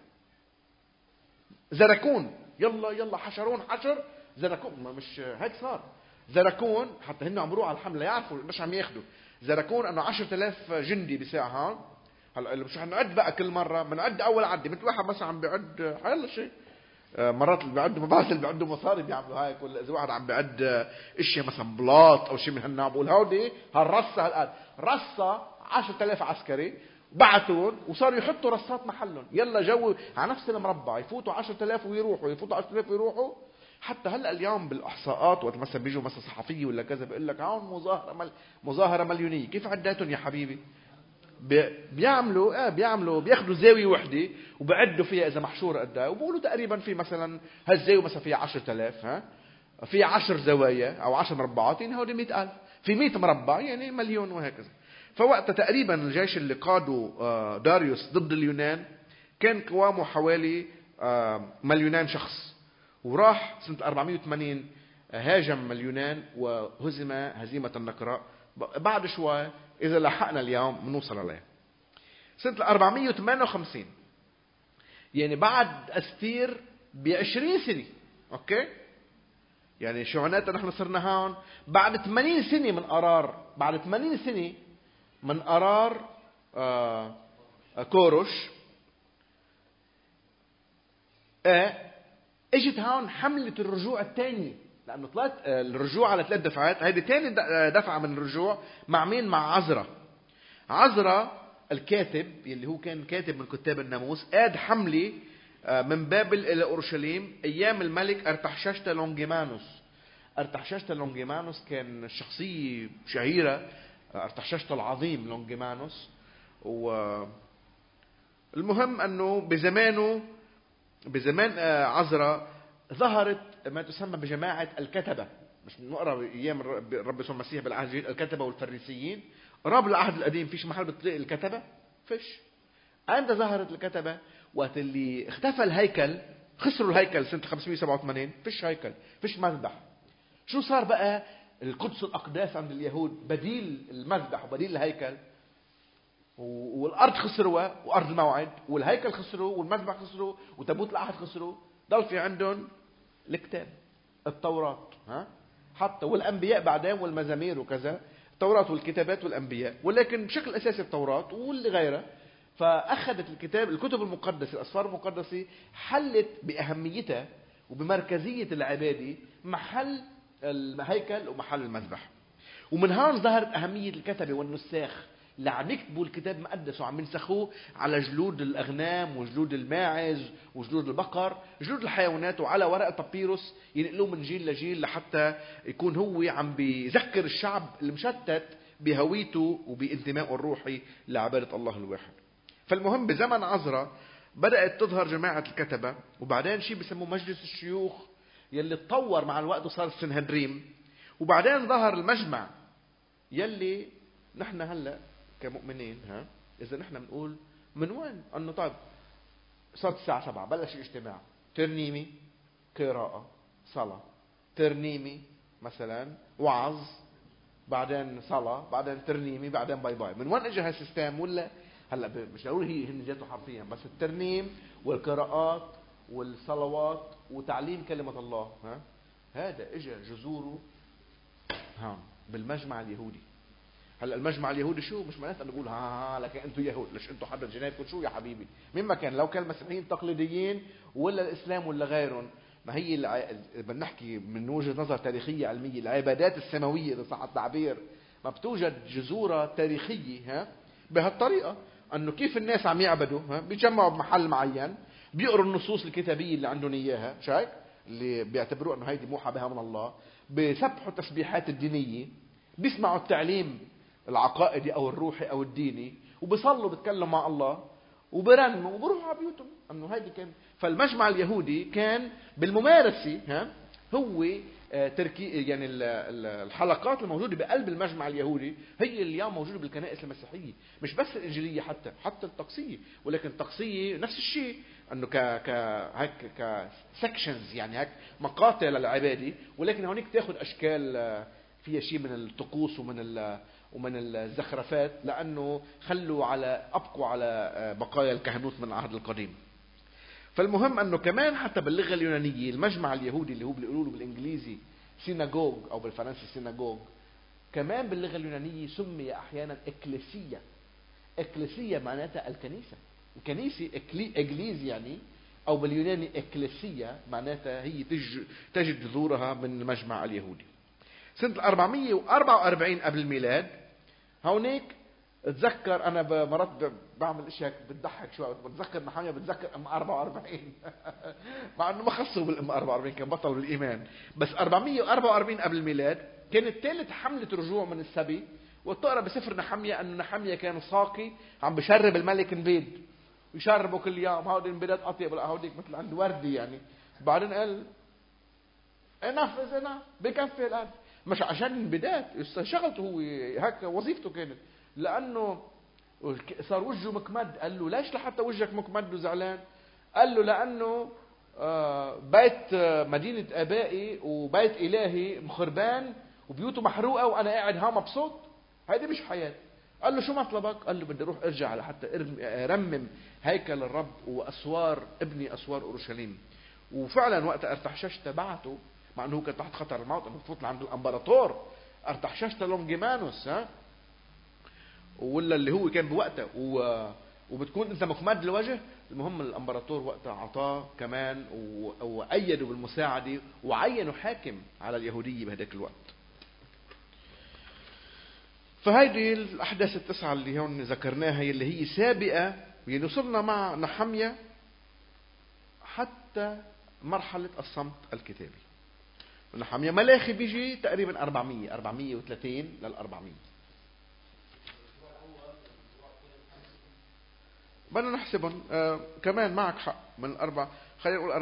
زركون. يلا حشرون حشر زركون. مش هيك صار زركون، حتى هن عمروه على الحملة يعرفوا مش عم ياخدوا زركون انه 10,000 جندي بساعة. هلا مش هنعد بقى كل مرة، بنعد اول عدة مثل واحد مثلا عم بيعد حيلا شيء. مرات اللي بيعدوا مبادئ اللي بيعدوا مصاري بيعملوا هيك، ولا اذا واحد عم بيعد اشياء مثلا بلاط او شيء من هالنوع بقول هودي هالرصة هالقد رصة 10,000 عسكري بعتون وصاروا يحطوا رصات محلهم. يلا جو على نفس المربع يفوتوا 10,000 ويروحوا، يفوتوا 10,000 ويروحوا. حتى هلا اليوم بالاحصاءات وقت مثلا بيجوا مثلا صحفيه ولا كذا بيقول لك هون مظاهره مليونيه. كيف عداتهم يا حبيبي؟ بيعملوا بياخذوا زاويه وحده وبعدوا فيها اذا محشوره قد ايه، وبقولوا تقريبا في مثلا هالزاويه مثلا فيها 10,000 في 10 زوايا او 10 مربعات، يعني هودي 100,000 في 100 مربع يعني مليون وهكذا. فوقتها تقريبا الجيش اللي قاده داريوس ضد اليونان كان قوامه حوالي 2,000,000 شخص، وراح سنة 480 هاجم اليونان وهزم هزيمة النقراء. بعد شوي إذا لحقنا اليوم بنوصل عليه. سنة 458 يعني بعد أستير ب20 سنة. أوكي، يعني شو معناتها نحن صرنا هون بعد 80 سنة من قرار، بعد 80 سنة من قرار كورش. اجت هون حملة الرجوع الثانية، لأنه طلعت الرجوع على 3 دفعات. هيدي ثاني دفعة من الرجوع. مع مين؟ مع عزرا. عزرا الكاتب اللي هو كان كاتب من كتاب الناموس قاد حملة من بابل إلى أورشليم أيام الملك أرتحششتا لونجيمانوس. أرتحششتا لونجيمانوس كان شخصية شهيرة، أرتحششتا العظيم لونجيمانوس. والمهم أنه بزمان عزرا ظهرت ما تسمى بجماعة الكتبة. مش نقرأ أيام الرب يسوع المسيح بالعهد الجديد الكتبة والفريسيين. قراب العهد القديم فيش محل بتلاقي الكتبة، فيش. عند ظهرت الكتبة وقت اللي اختفى الهيكل، خسروا الهيكل سنة 587، فيش هيكل، فيش مذبح. شو صار بقى؟ القدس الأقداس عند اليهود بديل المذبح وبديل الهيكل، والأرض خسروا وأرض الموعد، والهيكل خسروا والمذبح خسروا وتابوت العهد خسروا. ضل في عندهم الكتاب، التوراة، حتى والأنبياء بعدين والمزامير وكذا. التوراة والكتابات والأنبياء، ولكن بشكل أساسي التوراة واللي غيرها. فأخذت الكتب المقدسة، الأسفار المقدسة، حلت بأهميتها وبمركزية العبادة محل الهيكل ومحل المذبح. ومن هون ظهرت أهمية الكتبة والنساخ اللي عم يكتبوا الكتاب المقدس وعم ينسخوه على جلود الأغنام وجلود الماعز وجلود البقر، جلود الحيوانات، وعلى ورق بابيروس ينقلوه من جيل لجيل لحتى يكون هو عم بيذكر الشعب المشتت بهويته وبانتمائه الروحي لعبادة الله الواحد. فالمهم بزمن عزرا بدأت تظهر جماعة الكتبة، وبعدين شيء بيسموه مجلس الشيوخ يلي تطور مع الوقت وصار السنهدريم، وبعدين ظهر المجمع يلي نحن هلأ كمؤمنين إذا نحن بنقول من وين؟ أنه طيب صارت الساعة 7 بلش الاجتماع، ترنيمي، قراءة، صلاة، ترنيمي مثلا، وعظ، بعدين صلاة، بعدين ترنيمي، بعدين باي باي. من وين اجى هالسيستم؟ ولا هلا مش ضروري هي هن جاته حرفيا، بس الترنيم والقراءات والصلوات وتعليم كلمة الله هذا اجى جذوره بالمجمع اليهودي. هلا المجمع اليهودي شو؟ مش معناته نقول لكن انتم يهود، ليش انتم حدا جنايتكم شو يا حبيبي؟ مين ما كان، لو كان المسيحيين تقليديين ولا الاسلام ولا غيرهم. ما هي بدنا نحكي من وجهة نظر تاريخية علمية، العبادات السماوية إذا صح التعبير ما بتوجد جذورها تاريخية بهالطريقة، انه كيف الناس عم يعبدوا بيجمعوا بمحل معين، بيقروا النصوص الكتابية اللي عندهم اياها، شايف؟ اللي بيعتبروها انه هيدي موحى بها من الله، بيسبحوا التسبيحات الدينية، بيسمعوا التعليم العقائدي او الروحي او الديني، وبيصلوا بيتكلموا مع الله وبرنموا وبروحوا على بيوتهم. انه هيدي كان. فالمجمع اليهودي كان بالممارسه هو تركي، يعني الحلقات الموجوده بقلب المجمع اليهودي هي اليوم موجوده بالكنائس المسيحيه، مش بس الانجيليه، حتى الطقسيه. ولكن الطقسيه نفس الشيء، انه هيك سكشنز، يعني هيك مقاطع للعباده، ولكن هونيك تاخذ اشكال فيها شيء من الطقوس ومن الزخرفات، لانه ابقوا على بقايا الكهنوت من العهد القديم. فالمهم انه كمان حتى باللغه اليونانيه المجمع اليهودي اللي هو بيقولوا له بالانجليزي سيناغوج او بالفرنسي سيناغوج، كمان باللغه اليونانيه سمي احيانا اكليسيا. اكليسيا معناتها الكنيسه اجليز يعني، او باليوناني اكليسيا معناتها هي تجد جذورها من المجمع اليهودي. سنة 444 قبل الميلاد هونيك اتذكر، انا مرات بعمل اشياء بتضحك شوي، بتذكر نحمية، بتذكر ام 44 مع انه ما خصوا بالام 44، كان بطل بالايمان. بس 444 قبل الميلاد كانت ثالث حملة رجوع من السبي. وتقرا بسفر نحمية انه نحمية كان ساقي عم بشرب الملك نبيد، ويشربوا كل يوم. هودي النبيدات اطيب، هوديك مثل عند وردي يعني. بعدين قال انف بكفي الان، مش عشان البداية، شغلته هو هيك، وظيفته كانت، لانه صار وجهه مكمد. قال له ليش لحتى وجهك مكمد وزعلان؟ قال له لأنه بيت مدينة آبائي وبيت إلهي مخربان وبيوته محروقة وأنا قاعد ها مبسوط. هيدي مش حياة. قال له شو مطلبك؟ قال له بدي أروح أرجع لحتى أرمم هيكل الرب وأسوار ابني أسوار أورشليم. وفعلا وقت أرتحششت بعته، مع أنه كان تحت خطر الموت أنه تفوت لعند الأمبراطور أرتحششت لونجيمانوس ولا اللي هو كان بوقته وبتكون أنت مكمد الوجه. المهم الأمبراطور وقتها عطاه كمان وأيده بالمساعدة وعينوا حاكم على اليهودية بهداك الوقت. فهيدي الأحداث التسعة اللي هون ذكرناها اللي هي سابقة، يعني وصلنا مع نحمية حتى مرحلة الصمت الكتابي. نحمية ملاخي بيجي تقريبا 430 لل 400. بدنا نحسبهم كمان معك حق من الأربع. خلينا نقول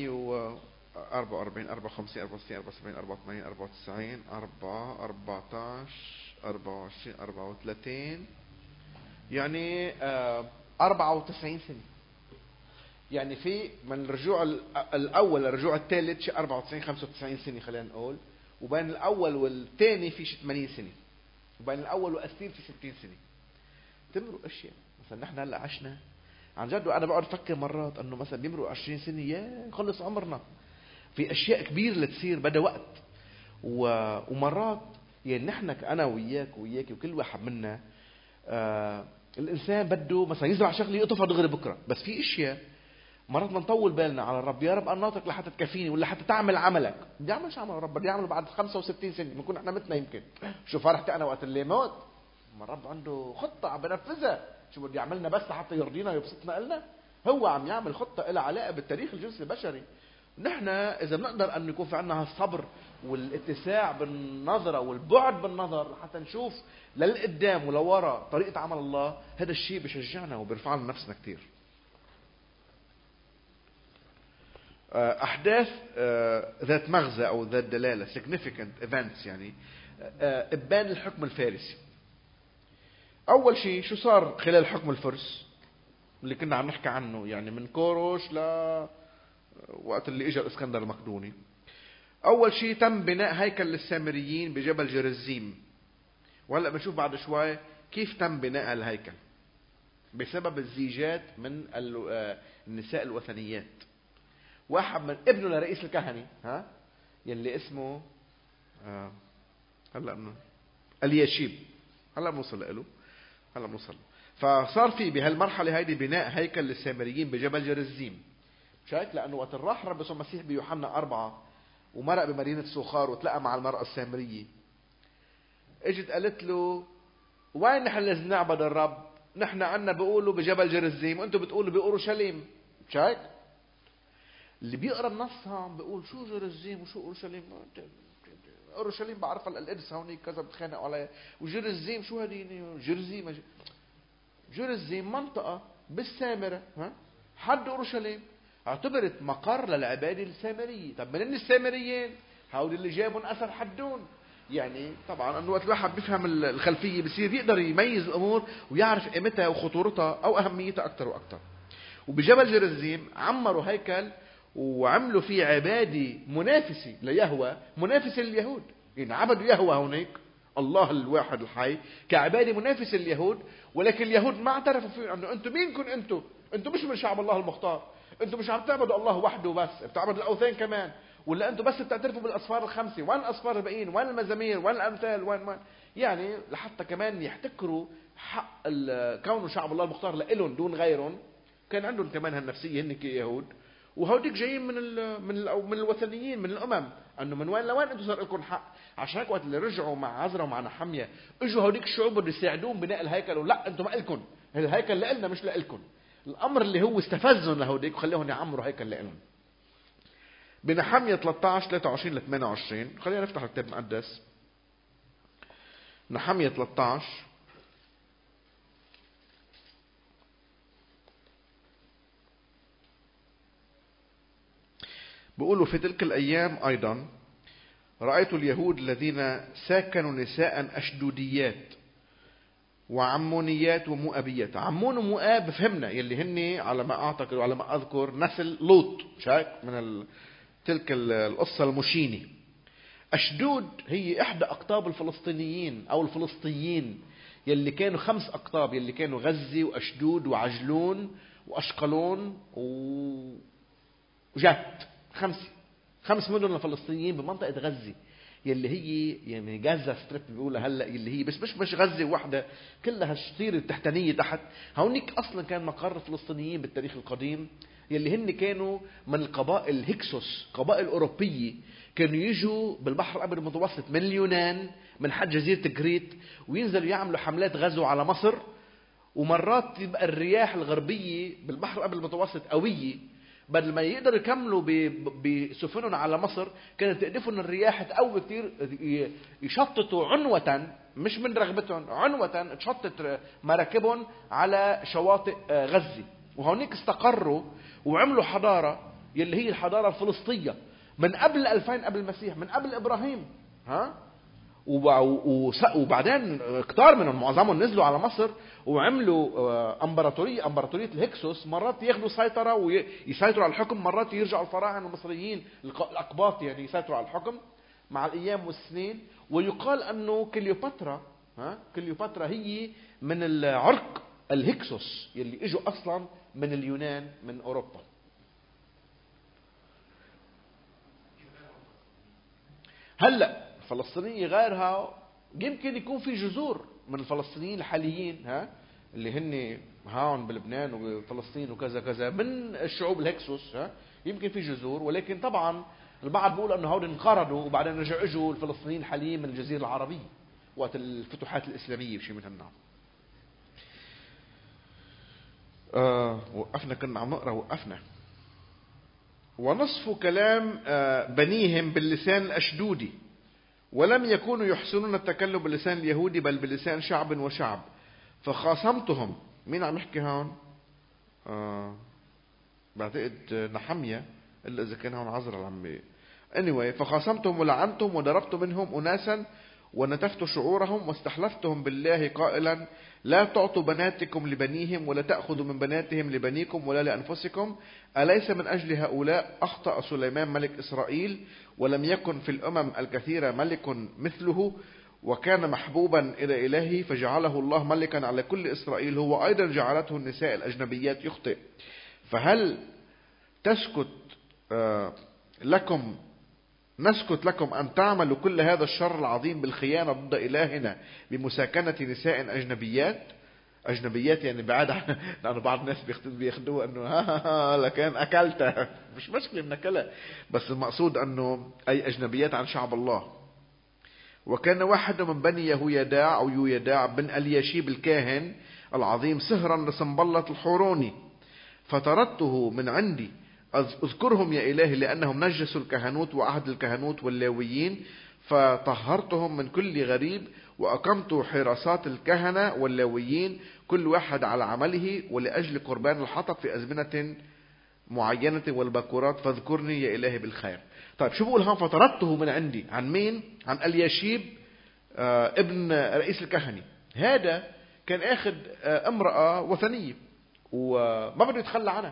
444 54 64 74 84 94 4 14 24 34 يعني 94 سنة. يعني في من الرجوع الأول للرجوع الثالث شيء 94 95 سنة خلينا نقول. وبين الأول والثاني في شيء 80 سنة. وبين الأول والأخير في 60 سنة. تمرق أشياء. مثلا نحن هلا عشنا عن جد، وأنا بقعد أفكر مرات أنه مثلا بيمرق 20 سنة يا خلص عمرنا. في أشياء كبيرة لتصير بدها وقت. ومرات يعني نحن أنا وياك وكل واحد منا الإنسان بده مثلا يزرع شغلة يقطفها دغري بكرة. بس في أشياء مرات بنطول بالنا على الرب. يا رب أنا ناطق لحتى تكفيني ولا حتى تعمل عملك. بدي أعملش عمل الرب، بدي أعمله بعد 65 سنة بنكون إحنا متنا. يمكن شو فرحت أنا وقت اللي موت. ما الرب عنده خطة عم بنفذها. شو بده يعملنا بس حتى يرضينا ويبسطنا إلنا؟ هو عم يعمل خطة لها علاقة بالتاريخ الجنسي البشري. نحن إذا بنقدر أن يكون في عنا هالصبر والاتساع بالنظرة والبعد بالنظر حتى نشوف للقدام ولورا طريقة عمل الله، هذا الشيء بيشجعنا وبيرفعنا نفسنا كتير. أحداث ذات مغزى أو ذات دلالة significant events يعني إبان الحكم الفارسي. أول شيء شو صار خلال الحكم الفرس اللي كنا عم نحكي عنه، يعني من كوروش ل وقت اللي اجى الاسكندر المقدوني. اول شيء تم بناء هيكل للسامريين بجبل جرزيم. وهلا بنشوف بعد شوي كيف تم بناء الهيكل بسبب الزيجات من النساء الوثنيات. واحد من ابنه لرئيس الكهنة يلي اسمه هلا الياشيب. هلا بنوصل له. فصار في بهالمرحله هيدي بناء هيكل للسامريين بجبل جرزيم. شايف؟ لانه وقت راح الرب يسوع المسيح بيوحنا 4 ومرق بمدينه سوخار وتلقى مع المراه السامريه، اجت قالت له وين نحن لازم نعبد الرب؟ نحن عنا بيقولوا بجبل جرزيم وانتم بتقولوا باورشليم. شايف؟ اللي بيقرا النص عم بيقول شو جرزيم وشو اورشليم. اورشليم بعرفها القدس هونيك كذا بتخانقوا عليها، وجرزيم شو هدي جرزيم. جرزيم منطقة بالسامرة حد أورشليم، اعتبرت مقر للعبادة السامرية. طب منين السامريين؟ هؤلاء اللي جابوا أثر حدون. يعني طبعا أنه وقت الواحد بيفهم الخلفية بصير يقدر يميز الأمور ويعرف قيمتها وخطورتها أو أهميتها أكتر وأكتر. وبجبل جرزيم عمروا هيكل وعملوا فيه عبادة منافسة ليهوى، منافسة لليهود. يعني عبدوا يهوى هونيك الله الواحد الحي كعبادة منافسة لليهود، ولكن اليهود ما اعترفوا فيه. انه انتم مينكم؟ انتم مش من شعب الله المختار. انتم مش عم تعبدوا الله وحده بس، بتعبدوا الاوثان كمان. ولا انتم بس بتعترفوا بالاصفار الخمسه؟ وين الاصفار الباقيين؟ وين المزامير؟ وين الامثال؟ وين يعني لحتى كمان يحتكروا حق كونه شعب الله المختار لإلهم دون غيرهم. كان عندهم كمان هالنفسيه هن كيهود. وهوديك جايين من الوثنيين من الامم، انه من وين لوين انتم صار لكم حق. عشان هيك وقت اللي رجعوا مع عزرا ومع نحمية اجوا هوديك الشعوب بده يساعدون بناء الهيكل، ولا انتم ما لكم الهيكل لنا مش لكم. الامر اللي هو استفزهم لهوديك وخليهم يعمروا هيكل لهم. بنحمية 13 23 ل 28 خلينا نفتح الكتاب المقدس. نحمية 13 بيقولوا في تلك الأيام أيضا رأيت اليهود الذين ساكنوا نساء أشدوديات وعمونيات ومؤابيات. عمون ومؤاب فهمنا يلي هن على ما أعتقد وعلى ما أذكر نسل لوط، شايف من تلك القصة المشينة. أشدود هي إحدى أقطاب الفلسطينيين أو الفلسطيين يلي كانوا 5 أقطاب، يلي كانوا غزة وأشدود وعجلون وأشقلون وجات 5 مدن الفلسطينيين بمنطقة غزة يلي هي يعني غزة ستريب بيقولها هلا، يلي هي بس مش غزة واحدة، كلها الشطير التحتانية تحت. هونيك أصلا كان مقر الفلسطينيين بالتاريخ القديم، يلي هن كانوا من القبائل هيكسوس، قبائل أوروبية كانوا يجوا بالبحر الأبيض المتوسط من اليونان، من حد جزيرة كريت، وينزلوا يعملوا حملات غزو على مصر. ومرات تبقى الرياح الغربية بالبحر الأبيض المتوسط قوية، بدل ما يقدروا يكملوا بسفنهم على مصر كانت تقدفهم الرياح تقوي كتير، يشططوا عنوة مش من رغبتهم، عنوة تشطط مراكبهم على شواطئ غزة. وهونيك استقروا وعملوا حضارة يلي هي الحضارة الفلسطينية من قبل 2000 قبل المسيح، من قبل إبراهيم. وبعدين كتار منهم معظمهم نزلوا على مصر وعملوا امبراطورية الهكسوس. مرات ياخذوا سيطرة ويسيطروا على الحكم، مرات يرجعوا الفراعنة المصريين الأقباط يعني يسيطروا على الحكم مع الأيام والسنين. ويقال أنه كليوباترا هي من العرق الهكسوس يلي اجوا أصلا من اليونان من أوروبا. هلأ الفلسطينية غيرها يمكن يكون في جذور من الفلسطينيين الحاليين اللي هن هون بلبنان وبفلسطين وكذا كذا من الشعوب الهكسوس. يمكن في جذور، ولكن طبعا البعض بيقول انه هؤلاء انقرضوا وبعدين رجعوا اجوا الفلسطينيين الحاليين من الجزيرة العربية وقت الفتوحات الإسلامية وشيء من هالنوع. وقفنا كنا عم نقرأ وقفنا. ونصف كلام بنيهم باللسان الأشدودي، ولم يكونوا يحسنون التكلم باللسان اليهودي بل بلسان شعب وشعب. فخاصمتهم. مين عم يحكي هون؟ بعتقد نحمية، إلا إذا كان هون عزرا العمي. anyway فخاصمتهم ولعنتهم وضربت منهم أناسا ونتفت شعورهم واستحلفتهم بالله قائلا لا تعطوا بناتكم لبنيهم ولا تأخذوا من بناتهم لبنيكم ولا لأنفسكم. أليس من أجل هؤلاء أخطأ سليمان ملك إسرائيل ولم يكن في الأمم الكثيرة ملك مثله وكان محبوبا إلى إلهه فجعله الله ملكا على كل إسرائيل. هو أيضا جعلته النساء الأجنبيات يخطئ. فهل نسكت لكم أن تعملوا كل هذا الشر العظيم بالخيانة ضد إلهنا بمساكنة نساء أجنبيات يعني بعد لأنه بعض الناس بياخدوه أنه لكن أكلتها، مش مشكلة من أكلها، بس المقصود أنه أي أجنبيات عن شعب الله. وكان واحد من بني يهويداع أو يويداع بن الياشيب الكاهن العظيم سهرا لسنبلط الحوروني، فطردته من عندي. اذكرهم يا إلهي لأنهم نجسوا الكهنوت وعهد الكهنوت واللاويين، فطهرتهم من كل غريب وأقمت حراسات الكهنة واللاويين كل واحد على عمله ولأجل قربان الحطب في أزمنة معينة والبكورات، فاذكرني يا إلهي بالخير. طيب شو بقول هون؟ فطردته من عندي. عن مين؟ عن الياشيب ابن رئيس الكهنة. هذا كان أخذ امرأة وثنية وما بده يتخلى عنها.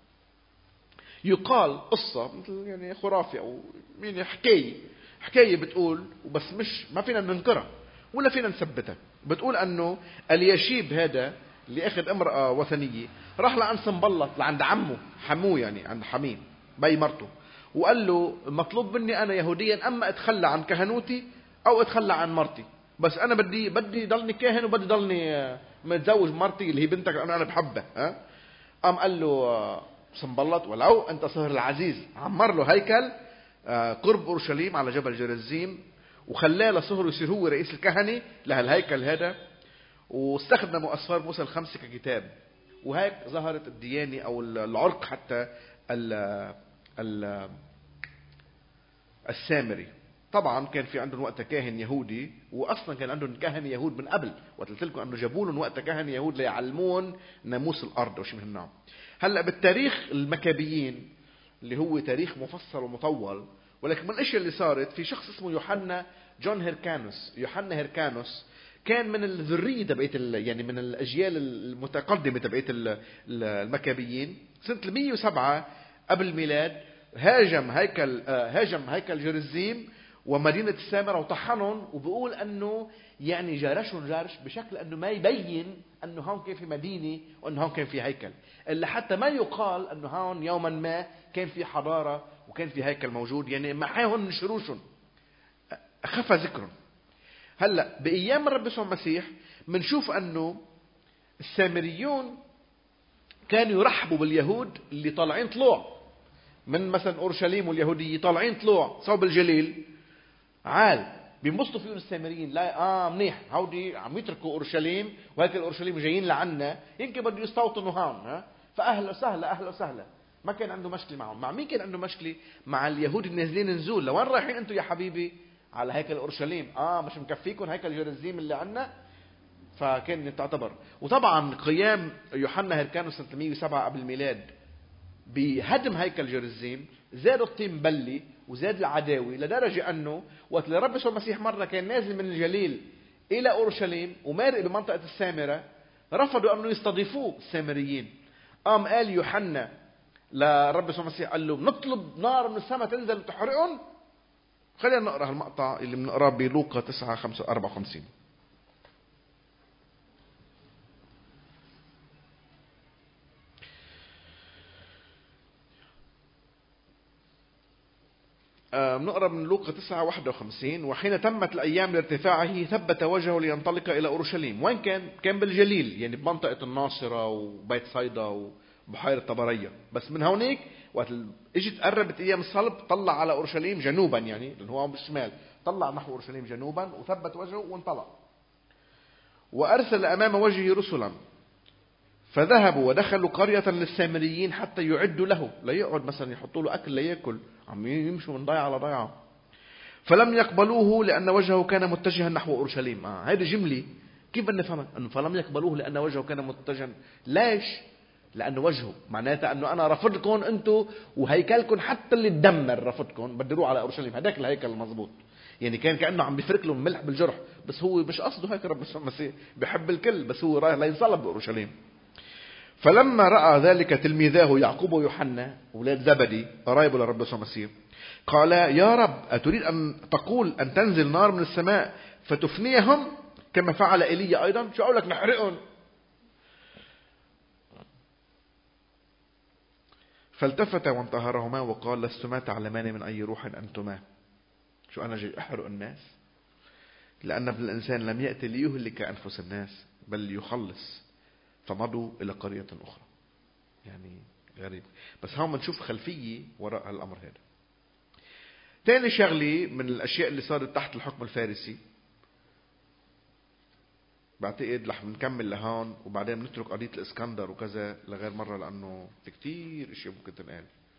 يقال قصة يعني خرافة أو يعني حكاية بتقول، وبس مش ما فينا ننكرها ولا فينا نثبتها. بتقول أنه الياشيب هذا اللي أخذ امرأة وثنية راح لعند سنبلط لعند عمه حموه يعني عند حمين بي مرته، وقال له مطلوب مني أنا يهوديا أما أتخلى عن كهنوتي أو أتخلى عن مرتي، بس أنا بدي ضلني كاهن وبدي ضلني متزوج مرتي اللي هي بنتك لأنه أنا بحبها. قام قال له سنبلط ولو أنت صهر العزيز، عمر له هيكل قرب أورشليم على جبل جرزيم وخلاه لصهره يصير هو رئيس الكهنة لهالهيكل هذا، واستخدموا أسفار موسى الخمسة ككتاب. وهيك ظهرت الديانة أو العرق حتى السامري. طبعا كان في عندهم وقت كاهن يهودي، واصلا كان عندهم كهنة يهود من قبل، وقلت لكم انه جابوا لهم وقت كهنة يهود ليعلمون ناموس الارض وشي من هالنوع. هلا بالتاريخ المكابيين اللي هو تاريخ مفصل ومطول، ولكن من الاشياء اللي صارت في شخص اسمه يوحنا هيركانوس كان من الذرية تبعت يعني من الأجيال المتقدمة تبعت المكابيين. سنة 107 قبل الميلاد هاجم هيكل جرزيم ومدينة السامرة وطحنهم، وبيقول أنه يعني جارشهم جارش بشكل أنه ما يبين أنه هون كان في مدينة وأنه هون كان في هيكل، إلا حتى ما يقال أنه هون يوما ما كان في حضارة وكان في هيكل موجود، يعني محاهم نشروشهم خفى ذكرهم. هلأ بأيام الرب يسوع المسيح منشوف أنه السامريون كانوا يرحبوا باليهود اللي طالعين طلوع من مثلا أورشليم، واليهودية طالعين طلوع صوب الجليل عال بينبسطوا فيهم السامريين. لا منيح هودي عم يتركوا أورشليم وهيك الأورشليم جايين لعنا، يمكن بده يستوطنوا هون فأهلا وسهلا أهلا وسهلا. ما كان عنده مشكلة معهم. مع مين كان عنده مشكلة؟ مع اليهود النازلين نزول. لوين رايحين انتم يا حبيبي؟ على هيكل أورشليم. مش مكفيكم هيكل جرزيم اللي عنا؟ فكان تعتبر. وطبعا قيام يوحنا هركانوس سنة 107 قبل الميلاد بهدم هيكل جرزيم زاد الطين بلي وزاد العداوي، لدرجة أنه وقت الرب يسوع المسيح مرة كان نازل من الجليل إلى أورشليم ومارق بمنطقة السامرة، رفضوا أنه يستضيفوه السامريين. قال يوحنا لرب يسوع المسيح قال له نطلب نار من السماء تنزل وتحرقهم. خلينا نقرأ المقطع اللي بنقرأه بلوقا 9:54. بنقرأ من لوقا 9:51. وحين تمت الأيام لارتفاعه ثبت وجهه لينطلق إلى أورشليم. وين كان بالجليل، يعني بمنطقة الناصرة وبيت صيدا وبحيرة طبرية. بس من هونيك وقت اجت قربت أيام الصلب طلع على أورشليم جنوبا، يعني لأنه هو بالشمال، طلع نحو أورشليم جنوبا وثبت وجهه وانطلق. وأرسل أمام وجهه رسلا فذهبوا ودخلوا قرية للسامريين حتى يعدوا له، لا يقعد مثلا يحطوا له أكل لا يأكل، عم يمشوا من ضيعة على ضيعة. فلم يقبلوه لأن وجهه كان متجها نحو أورشليم. هذه جملة كيف بدنا نفهمها؟ أنه فلم يقبلوه لأن وجهه كان متجها. ليش؟ لأنه وجهه معناتها أنه أنا رفضكم أنتم وهيكلكم حتى اللي تدمر رفضكم، بدي روح على أورشليم، هذاك الهيكل المضبوط. يعني كان كأنه عم بيفرك لهم ملح بالجرح، بس هو مش قصده هيك. رب يسوع المسيح بيحب الكل، بس هو رايح لينصلب بأورشليم. فلما رأى ذلك تلميذاه يعقوب ويوحنا أولاد زبدي قرايبه لرب يسوع المسيح قال يا رب أتريد أن تقول أن تنزل نار من السماء فتفنيهم كما فعل إيليا أيضا؟ شو أقول لك نحرقهم؟ فالتفت وانتهرهما وقال لستما تعلمان من أي روح أنتما. شو أنا جاي أحرق الناس؟ لأن ابن الإنسان لم يأتي ليهلك أنفس الناس بل ليخلص. فمضوا إلى قرية أخرى. يعني غريب، بس هون بنشوف خلفية وراء هالأمر هذا. تاني شغلة من الأشياء اللي صارت تحت الحكم الفارسي، بعتقد رح نكمل لهون وبعدين بنترك قضية الإسكندر وكذا لغير مرة، لأنه في كتير أشياء ممكن تنقال.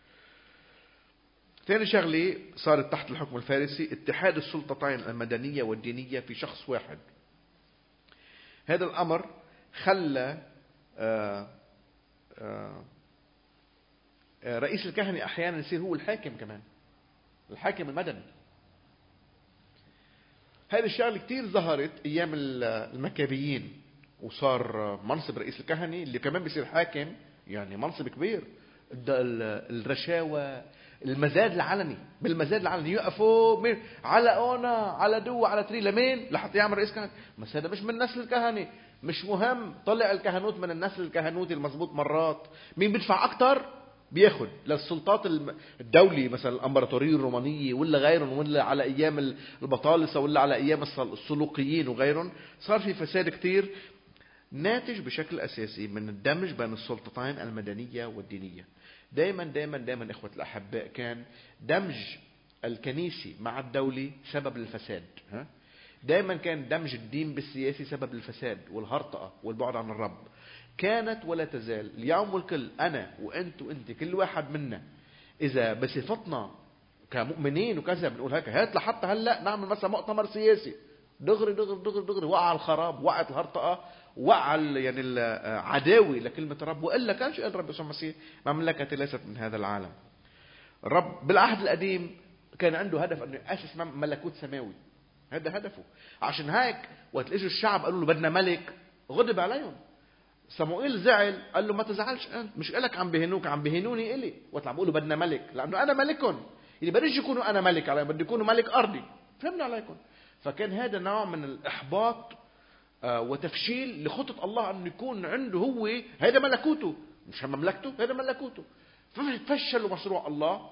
تاني شغلة صارت تحت الحكم الفارسي اتحاد السلطتين المدنية والدينية في شخص واحد. هذا الأمر خلى رئيس الكهنة أحيانا يصير هو الحاكم كمان، الحاكم المدني. هذه الشغلة كتير ظهرت أيام المكابيين، وصار منصب رئيس الكهنة اللي كمان بيصير حاكم، يعني منصب كبير. الرشاوى، المزاد العلني، بالمزاد العلني يقفوا على أونا على دو على تري لمين لحتى يعمل رئيس كهنة. بس هذا مش من نسل الكهنة، مش مهم. طلع الكهنوت من النسل الكهنوتي المضبوط. مرات مين بيدفع أكتر بياخد للسلطات الدولي، مثلا الامبراطوريه الرومانيه ولا غيرهم، ولا على ايام البطالسه ولا على ايام السلوقيين وغيرهم. صار في فساد كتير ناتج بشكل اساسي من الدمج بين السلطتين المدنيه والدينيه. دائما دائما دائما اخوه الاحباء كان دمج الكنيسي مع الدولي سبب للفساد. دائما كان دمج الدين بالسياسي سبب للفساد والهرطقه والبعد عن الرب. كانت ولا تزال اليوم والكل. أنا وأنت وأنت كل واحد منا إذا بصفتنا كمؤمنين وكذا بنقول هيك، هات لحتى هلأ نعمل مثلا مؤتمر سياسي دغري دغري دغري دغري، وقع الخراب، وقعت الهرطقة، وقع يعني العداوي لكلمة الرب. وإلا كان شيء الرب يسوع المسيح مملكتي ليست من هذا العالم. الرب بالعهد القديم كان عنده هدف أنه يأسس ملكوت سماوي. هذا هدفه. عشان هيك وقت اجوا الشعب قالوا له بدنا ملك، غضب عليهم. صموئيل زعل، قال له ما تزعلش انت، مش إلك عم بهنوك، عم بهنوني إلي وقت عم بيقولوا بدنا ملك، لانه انا ملكهم. اللي بديش يكونوا انا ملك عليهم، بدي يكونوا ملك ارضي. فهمنا عليكم. فكان هذا نوع من الاحباط وتفشيل لخطة الله انه يكون عنده هو هذا ملكوته، مش مملكته، هذا ملكوته. ففشلوا مشروع الله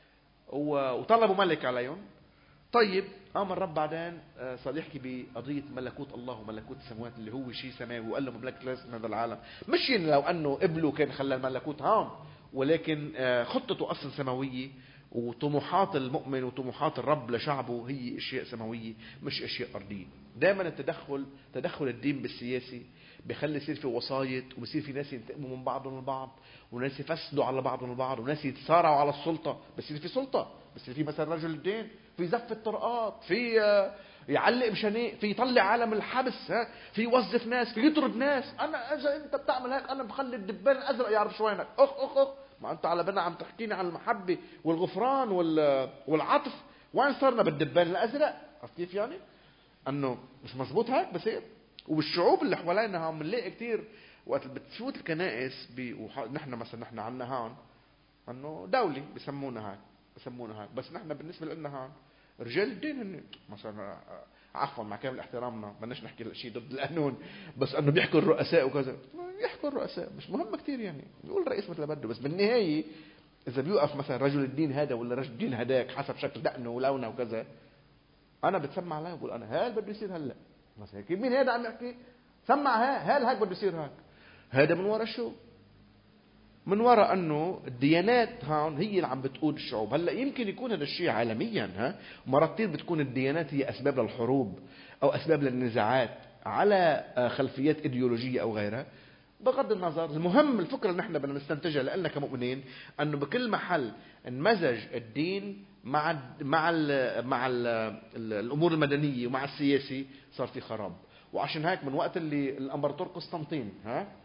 وطلبوا ملك عليهم. طيب امر الرب بعدين صار يحكي بقضيه ملكوت الله وملكوت السماوات اللي هو شيء سماوي، وقال له مملكه ليست من هذا العالم. مش يعني لو انه قبله كان خلى الملكوت هون، ولكن خطته اصلا سماويه، وطموحات المؤمن وطموحات الرب لشعبه هي اشياء سماويه مش اشياء ارضيه. دائما تدخل الدين بالسياسي بيخلي يصير في وسايط، وبصير في ناس ينتقموا من بعضهم البعض، وناس يفسدوا على بعضهم البعض، وناس يتصارعوا على السلطه. بصير في سلطه، بصير في مثلا رجل الدين، في زف الطرقات، في يعلق بشنيق، في يطلع عالم الحبس، في يوظف ناس، في يطرد ناس. انا اذا انت بتعمل هيك انا بخلي الدبان الازرق يعرف شو وينك. اخ ما انت على بالنا عم تحكيني عن المحبه والغفران والعطف، وين صرنا بالدبان الازرق؟ عرفت كيف يعني؟ انه مش مزبوط هيك بصير. وبالشعوب اللي حوالينا هم بنلاقي كثير وقت بتفوت الكنائس نحن مثلا نحن عنا هون انه دولي بسمونا هيك، بس نحن بالنسبه لنا هون رجال الدين هن مثلا، عفوا مع كامل احترامنا بدناش نحكي شيء ضد القانون، بس انه بيحكوا الرؤساء وكذا، يحكوا الرؤساء مش مهم كثير يعني، بيقول رئيس مثل بده. بس بالنهايه اذا بيوقف مثلا رجل الدين هذا ولا رجل الدين هداك حسب شكل دقنه ولونه وكذا، انا بتسمع عليه وبقول انا هل بده يصير هلا مثلا هيك. مين هذا عم يحكي؟ سمع هل هيك بده يصير هيك. هذا من وراء شو؟ من وراء انه الديانات هون هي اللي عم بتقود الشعوب. هلا يمكن يكون هذا الشيء عالميا، مرات كثير بتكون الديانات هي اسباب للحروب او اسباب للنزاعات على خلفيات ايديولوجيه او غيرها. بغض النظر، المهم الفكره اللي نحن بدنا نستنتجها لنا كمؤمنين انه بكل محل انمزج الدين مع الامور المدنيه ومع السياسي صار في خراب. وعشان هيك من وقت اللي الامبراطور قسطنطين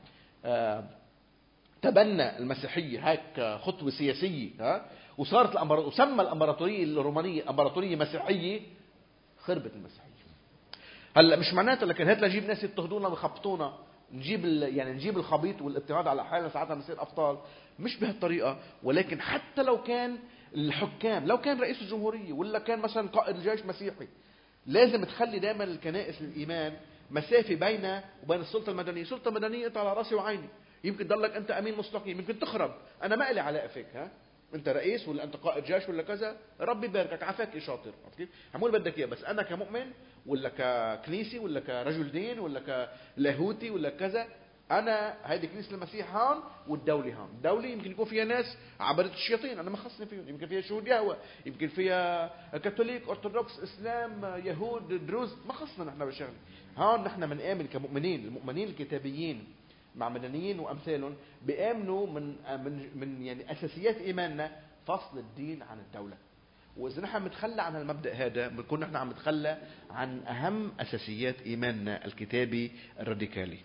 تبنى المسيحيه هيك خطوه سياسيه، وصارت وسمى الامبراطوريه الرومانيه امبراطوريه مسيحيه، خربت المسيحيه. هلا مش معناتها لكن هات لنجيب ناس يضطهدونا ويخبطونا، نجيب الخبيط والاضطهاد على حالنا ساعتها بنصير ابطال. مش بهالطريقه. ولكن حتى لو كان الحكام، لو كان رئيس الجمهوريه ولا كان مثلا قائد الجيش مسيحي، لازم تخلي دائما الكنائس الايمان مسافه بينها وبين السلطه المدنيه. السلطه المدنيه انت على راسي وعيني، يمكن تضلك انت امين مستقيم، يمكن تخرب، انا ما لي علاقه فيك. انت رئيس ولا انت قائد جيش ولا كذا، ربي يباركك عافاك يا شاطر، عرفت كيف؟ اعمل بدك اياه. بس انا كمؤمن ولا ككنيسي ولا كرجل دين ولا كلاهوتي ولا كذا، انا هيدي كنيسه المسيح هون والدوله هون. الدوله يمكن يكون فيها ناس عبدة الشياطين، انا ما خصني فيهم، يمكن فيها شهود يهوه، يمكن فيها كاثوليك ارثوذكس اسلام يهود دروز، ما خصنا نحن بالشغله. هون نحن بنآمن كمؤمنين، المؤمنين الكتابيين مع مدنيين وامثالهم بيامنوا من يعني اساسيات ايماننا فصل الدين عن الدوله. واذا نحن بنتخلى عن المبدا هذا بنكون نحن عم نتخلى عن اهم اساسيات ايماننا الكتابي الراديكالي.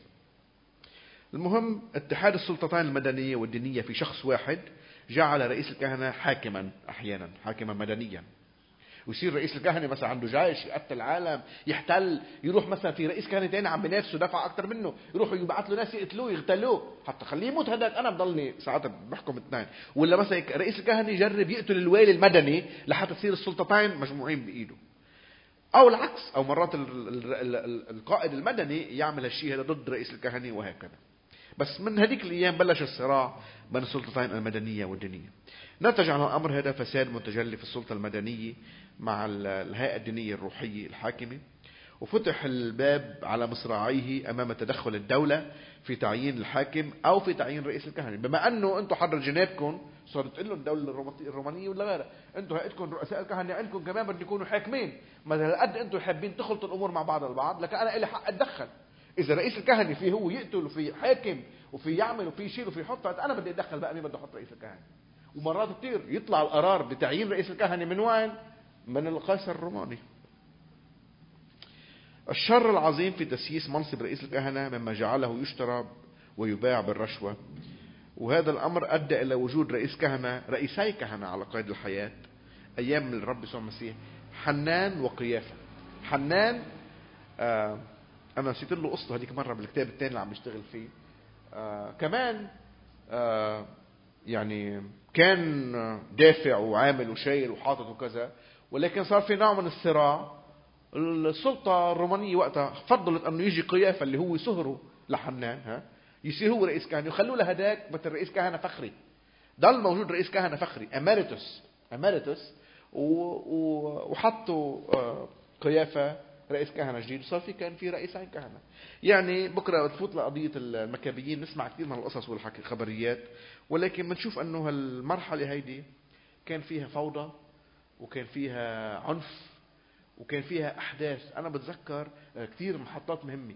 المهم اتحاد السلطتين المدنيه والدينيه في شخص واحد جعل رئيس الكهنه حاكما، احيانا حاكما مدنيا، ويصير رئيس الكهنه مثلا عنده جيش يقتل العالم يحتل، يروح مثلا في رئيس كهنه ثاني عم بينافسه دفع اكثر منه، يروحوا يبعث له ناس يقتلوه يغتالوه حتى خليه يموت هذاك، انا بضلني ساعات بحكم اثنين. ولا مثلا رئيس الكهنه يجرب يقتل الوالي المدني لحتى تصير السلطتين مجموعين بايده، او العكس، او مرات القائد المدني يعمل هالشيء هذا ضد رئيس الكهنه وهكذا. بس من هذيك الايام بلش الصراع بين السلطتين المدنيه والدينيه. نتج عن الامر هذا فساد متجلي في السلطه المدنيه مع الهيئه الدينيه الروحيه الحاكمه، وفتح الباب على مصراعيه امام تدخل الدوله في تعيين الحاكم او في تعيين رئيس الكهنه. بما انه انتم حر جنابكم صارت تقول له الدوله الرومانيه ولا غيرها، انتم هيئتكم رؤساء الكهنه عندكم كمان بدهم يكونوا حاكمين، مثلا قد انتم حابين تخلطوا الامور مع بعض البعض، لكن انا لي حق اتدخل. اذا رئيس الكهنه فيه هو يقتل وفي حاكم وفي يعمل وفي يشيل وفي يحط، انا بدي اتدخل بقى مين بده يحط رئيس الكهنه. ومرات كثير يطلع القرار بتعيين رئيس الكهنه من وين؟ من القيصر الروماني. الشر العظيم في تسييس منصب رئيس الكهنه مما جعله يشترى ويباع بالرشوه، وهذا الامر ادى الى وجود رئيسي كهنه على قيد الحياه ايام الرب يسوع المسيح، حنان وقيافه. حنان انا نسيت له قصته هذيك مره بالكتاب الثاني اللي عم بيشتغل فيه. كمان يعني كان دافع وعامل وشايل وحاطط وكذا، ولكن صار في نوع من الصراع. السلطة الرومانية وقتها فضلت انه يجي قيافة اللي هو صهره لحنان، يصير هو رئيس كهنة، يخلوا له هداك مثل رئيس كهنة فخري. ضل موجود رئيس كهنة فخري اميريتوس وحطوا قيافة رئيس كهنة جديد، وصار كان في رئيسين كهنة. يعني بكرة بتفوت لقضية المكابيين، نسمع كثير من القصص والخبريات، ولكن بنشوف انه هالمرحلة هيدي كان فيها فوضى، وكان فيها عنف، وكان فيها احداث. انا بتذكر كثير محطات مهمة.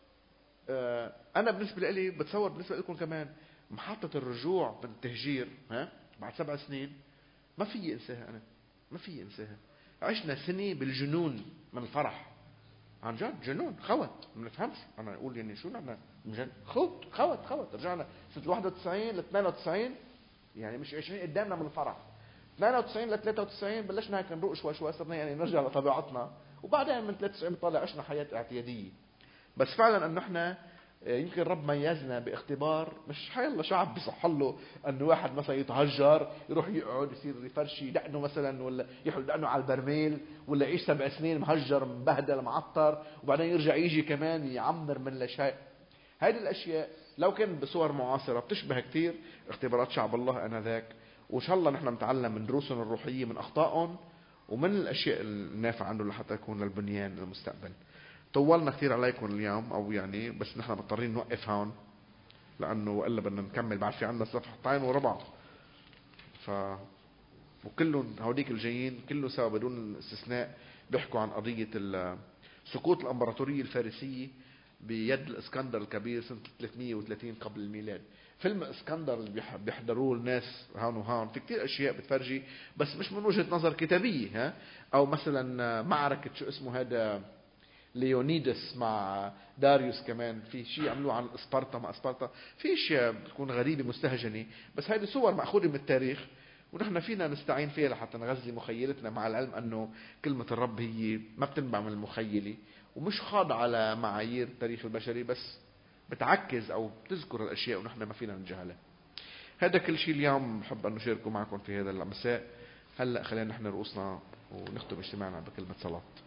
انا بالنسبة لي بتصور بالنسبة لكم كمان محطة الرجوع من التهجير بعد 7 سنين ما في انساها. انا ما في انساها. عشنا سنة بالجنون من الفرح، عن جد جنون خوت ما نفهمش. انا اقول يعني شو نحن من خوت رجعنا سنة 91 ل 92، يعني مش 20 قدامنا من الفرح. 92 ل 93 بلشنا هيك نروق شوي صرنا يعني نرجع لطبيعتنا، وبعدين من 93 بنطلع عشنا حياة اعتيادية. بس فعلا انه احنا يمكن رب ميزنا باختبار. مش حيالله شعب بيصح له انه واحد مثلا يتهجر يروح يقعد يصير يفرشي دقنه مثلا، ولا يحط دقنه على البرميل، ولا يعيش 7 سنين مهجر مبهدل معطر، وبعدين يرجع يجي كمان يعمر من لا شيء. هذه الاشياء لو كان بصور معاصره بتشبه كثير اختبارات شعب الله انذاك. وان شاء الله نحن نتعلم من دروسهم الروحيه، من اخطائهم، ومن الاشياء النافعه عنه لحتى يكون للبنيان المستقبل. طولنا كثير عليكم اليوم، او يعني بس نحن مضطرين نوقف هون لانه والا بدنا نكمل. بعد في عندنا صفحتين وربع، ف وكلهم هوديك الجايين كله سوا بدون استثناء بيحكوا عن قضيه سقوط الامبراطوريه الفارسيه بيد الاسكندر الكبير سنه 330 قبل الميلاد. فيلم اسكندر اللي بيحضروه الناس هون وهون في كتير اشياء بتفرجي، بس مش من وجهه نظر كتابيه. او مثلا معركه شو اسمه هذا ليونيدس مع داريوس، كمان في شيء عملوه عن اسبارتا مع اسبارتا. في اشياء بتكون غريبه مستهجنه، بس هذه صور ماخوذه من التاريخ ونحن فينا نستعين فيها لحتى نغذي مخيلتنا، مع العلم انه كلمه الرب هي ما بتنبع من المخيله، ومش خاضعه على معايير التاريخ البشري، بس بتعكز او بتذكر الاشياء ونحن ما فينا نتجاهلها. هذا كل شيء اليوم بحب ان نشاركه معكم في هذا المساء. هلا خلينا نحن رؤوسنا ونختم اجتماعنا بكلمه صلاه.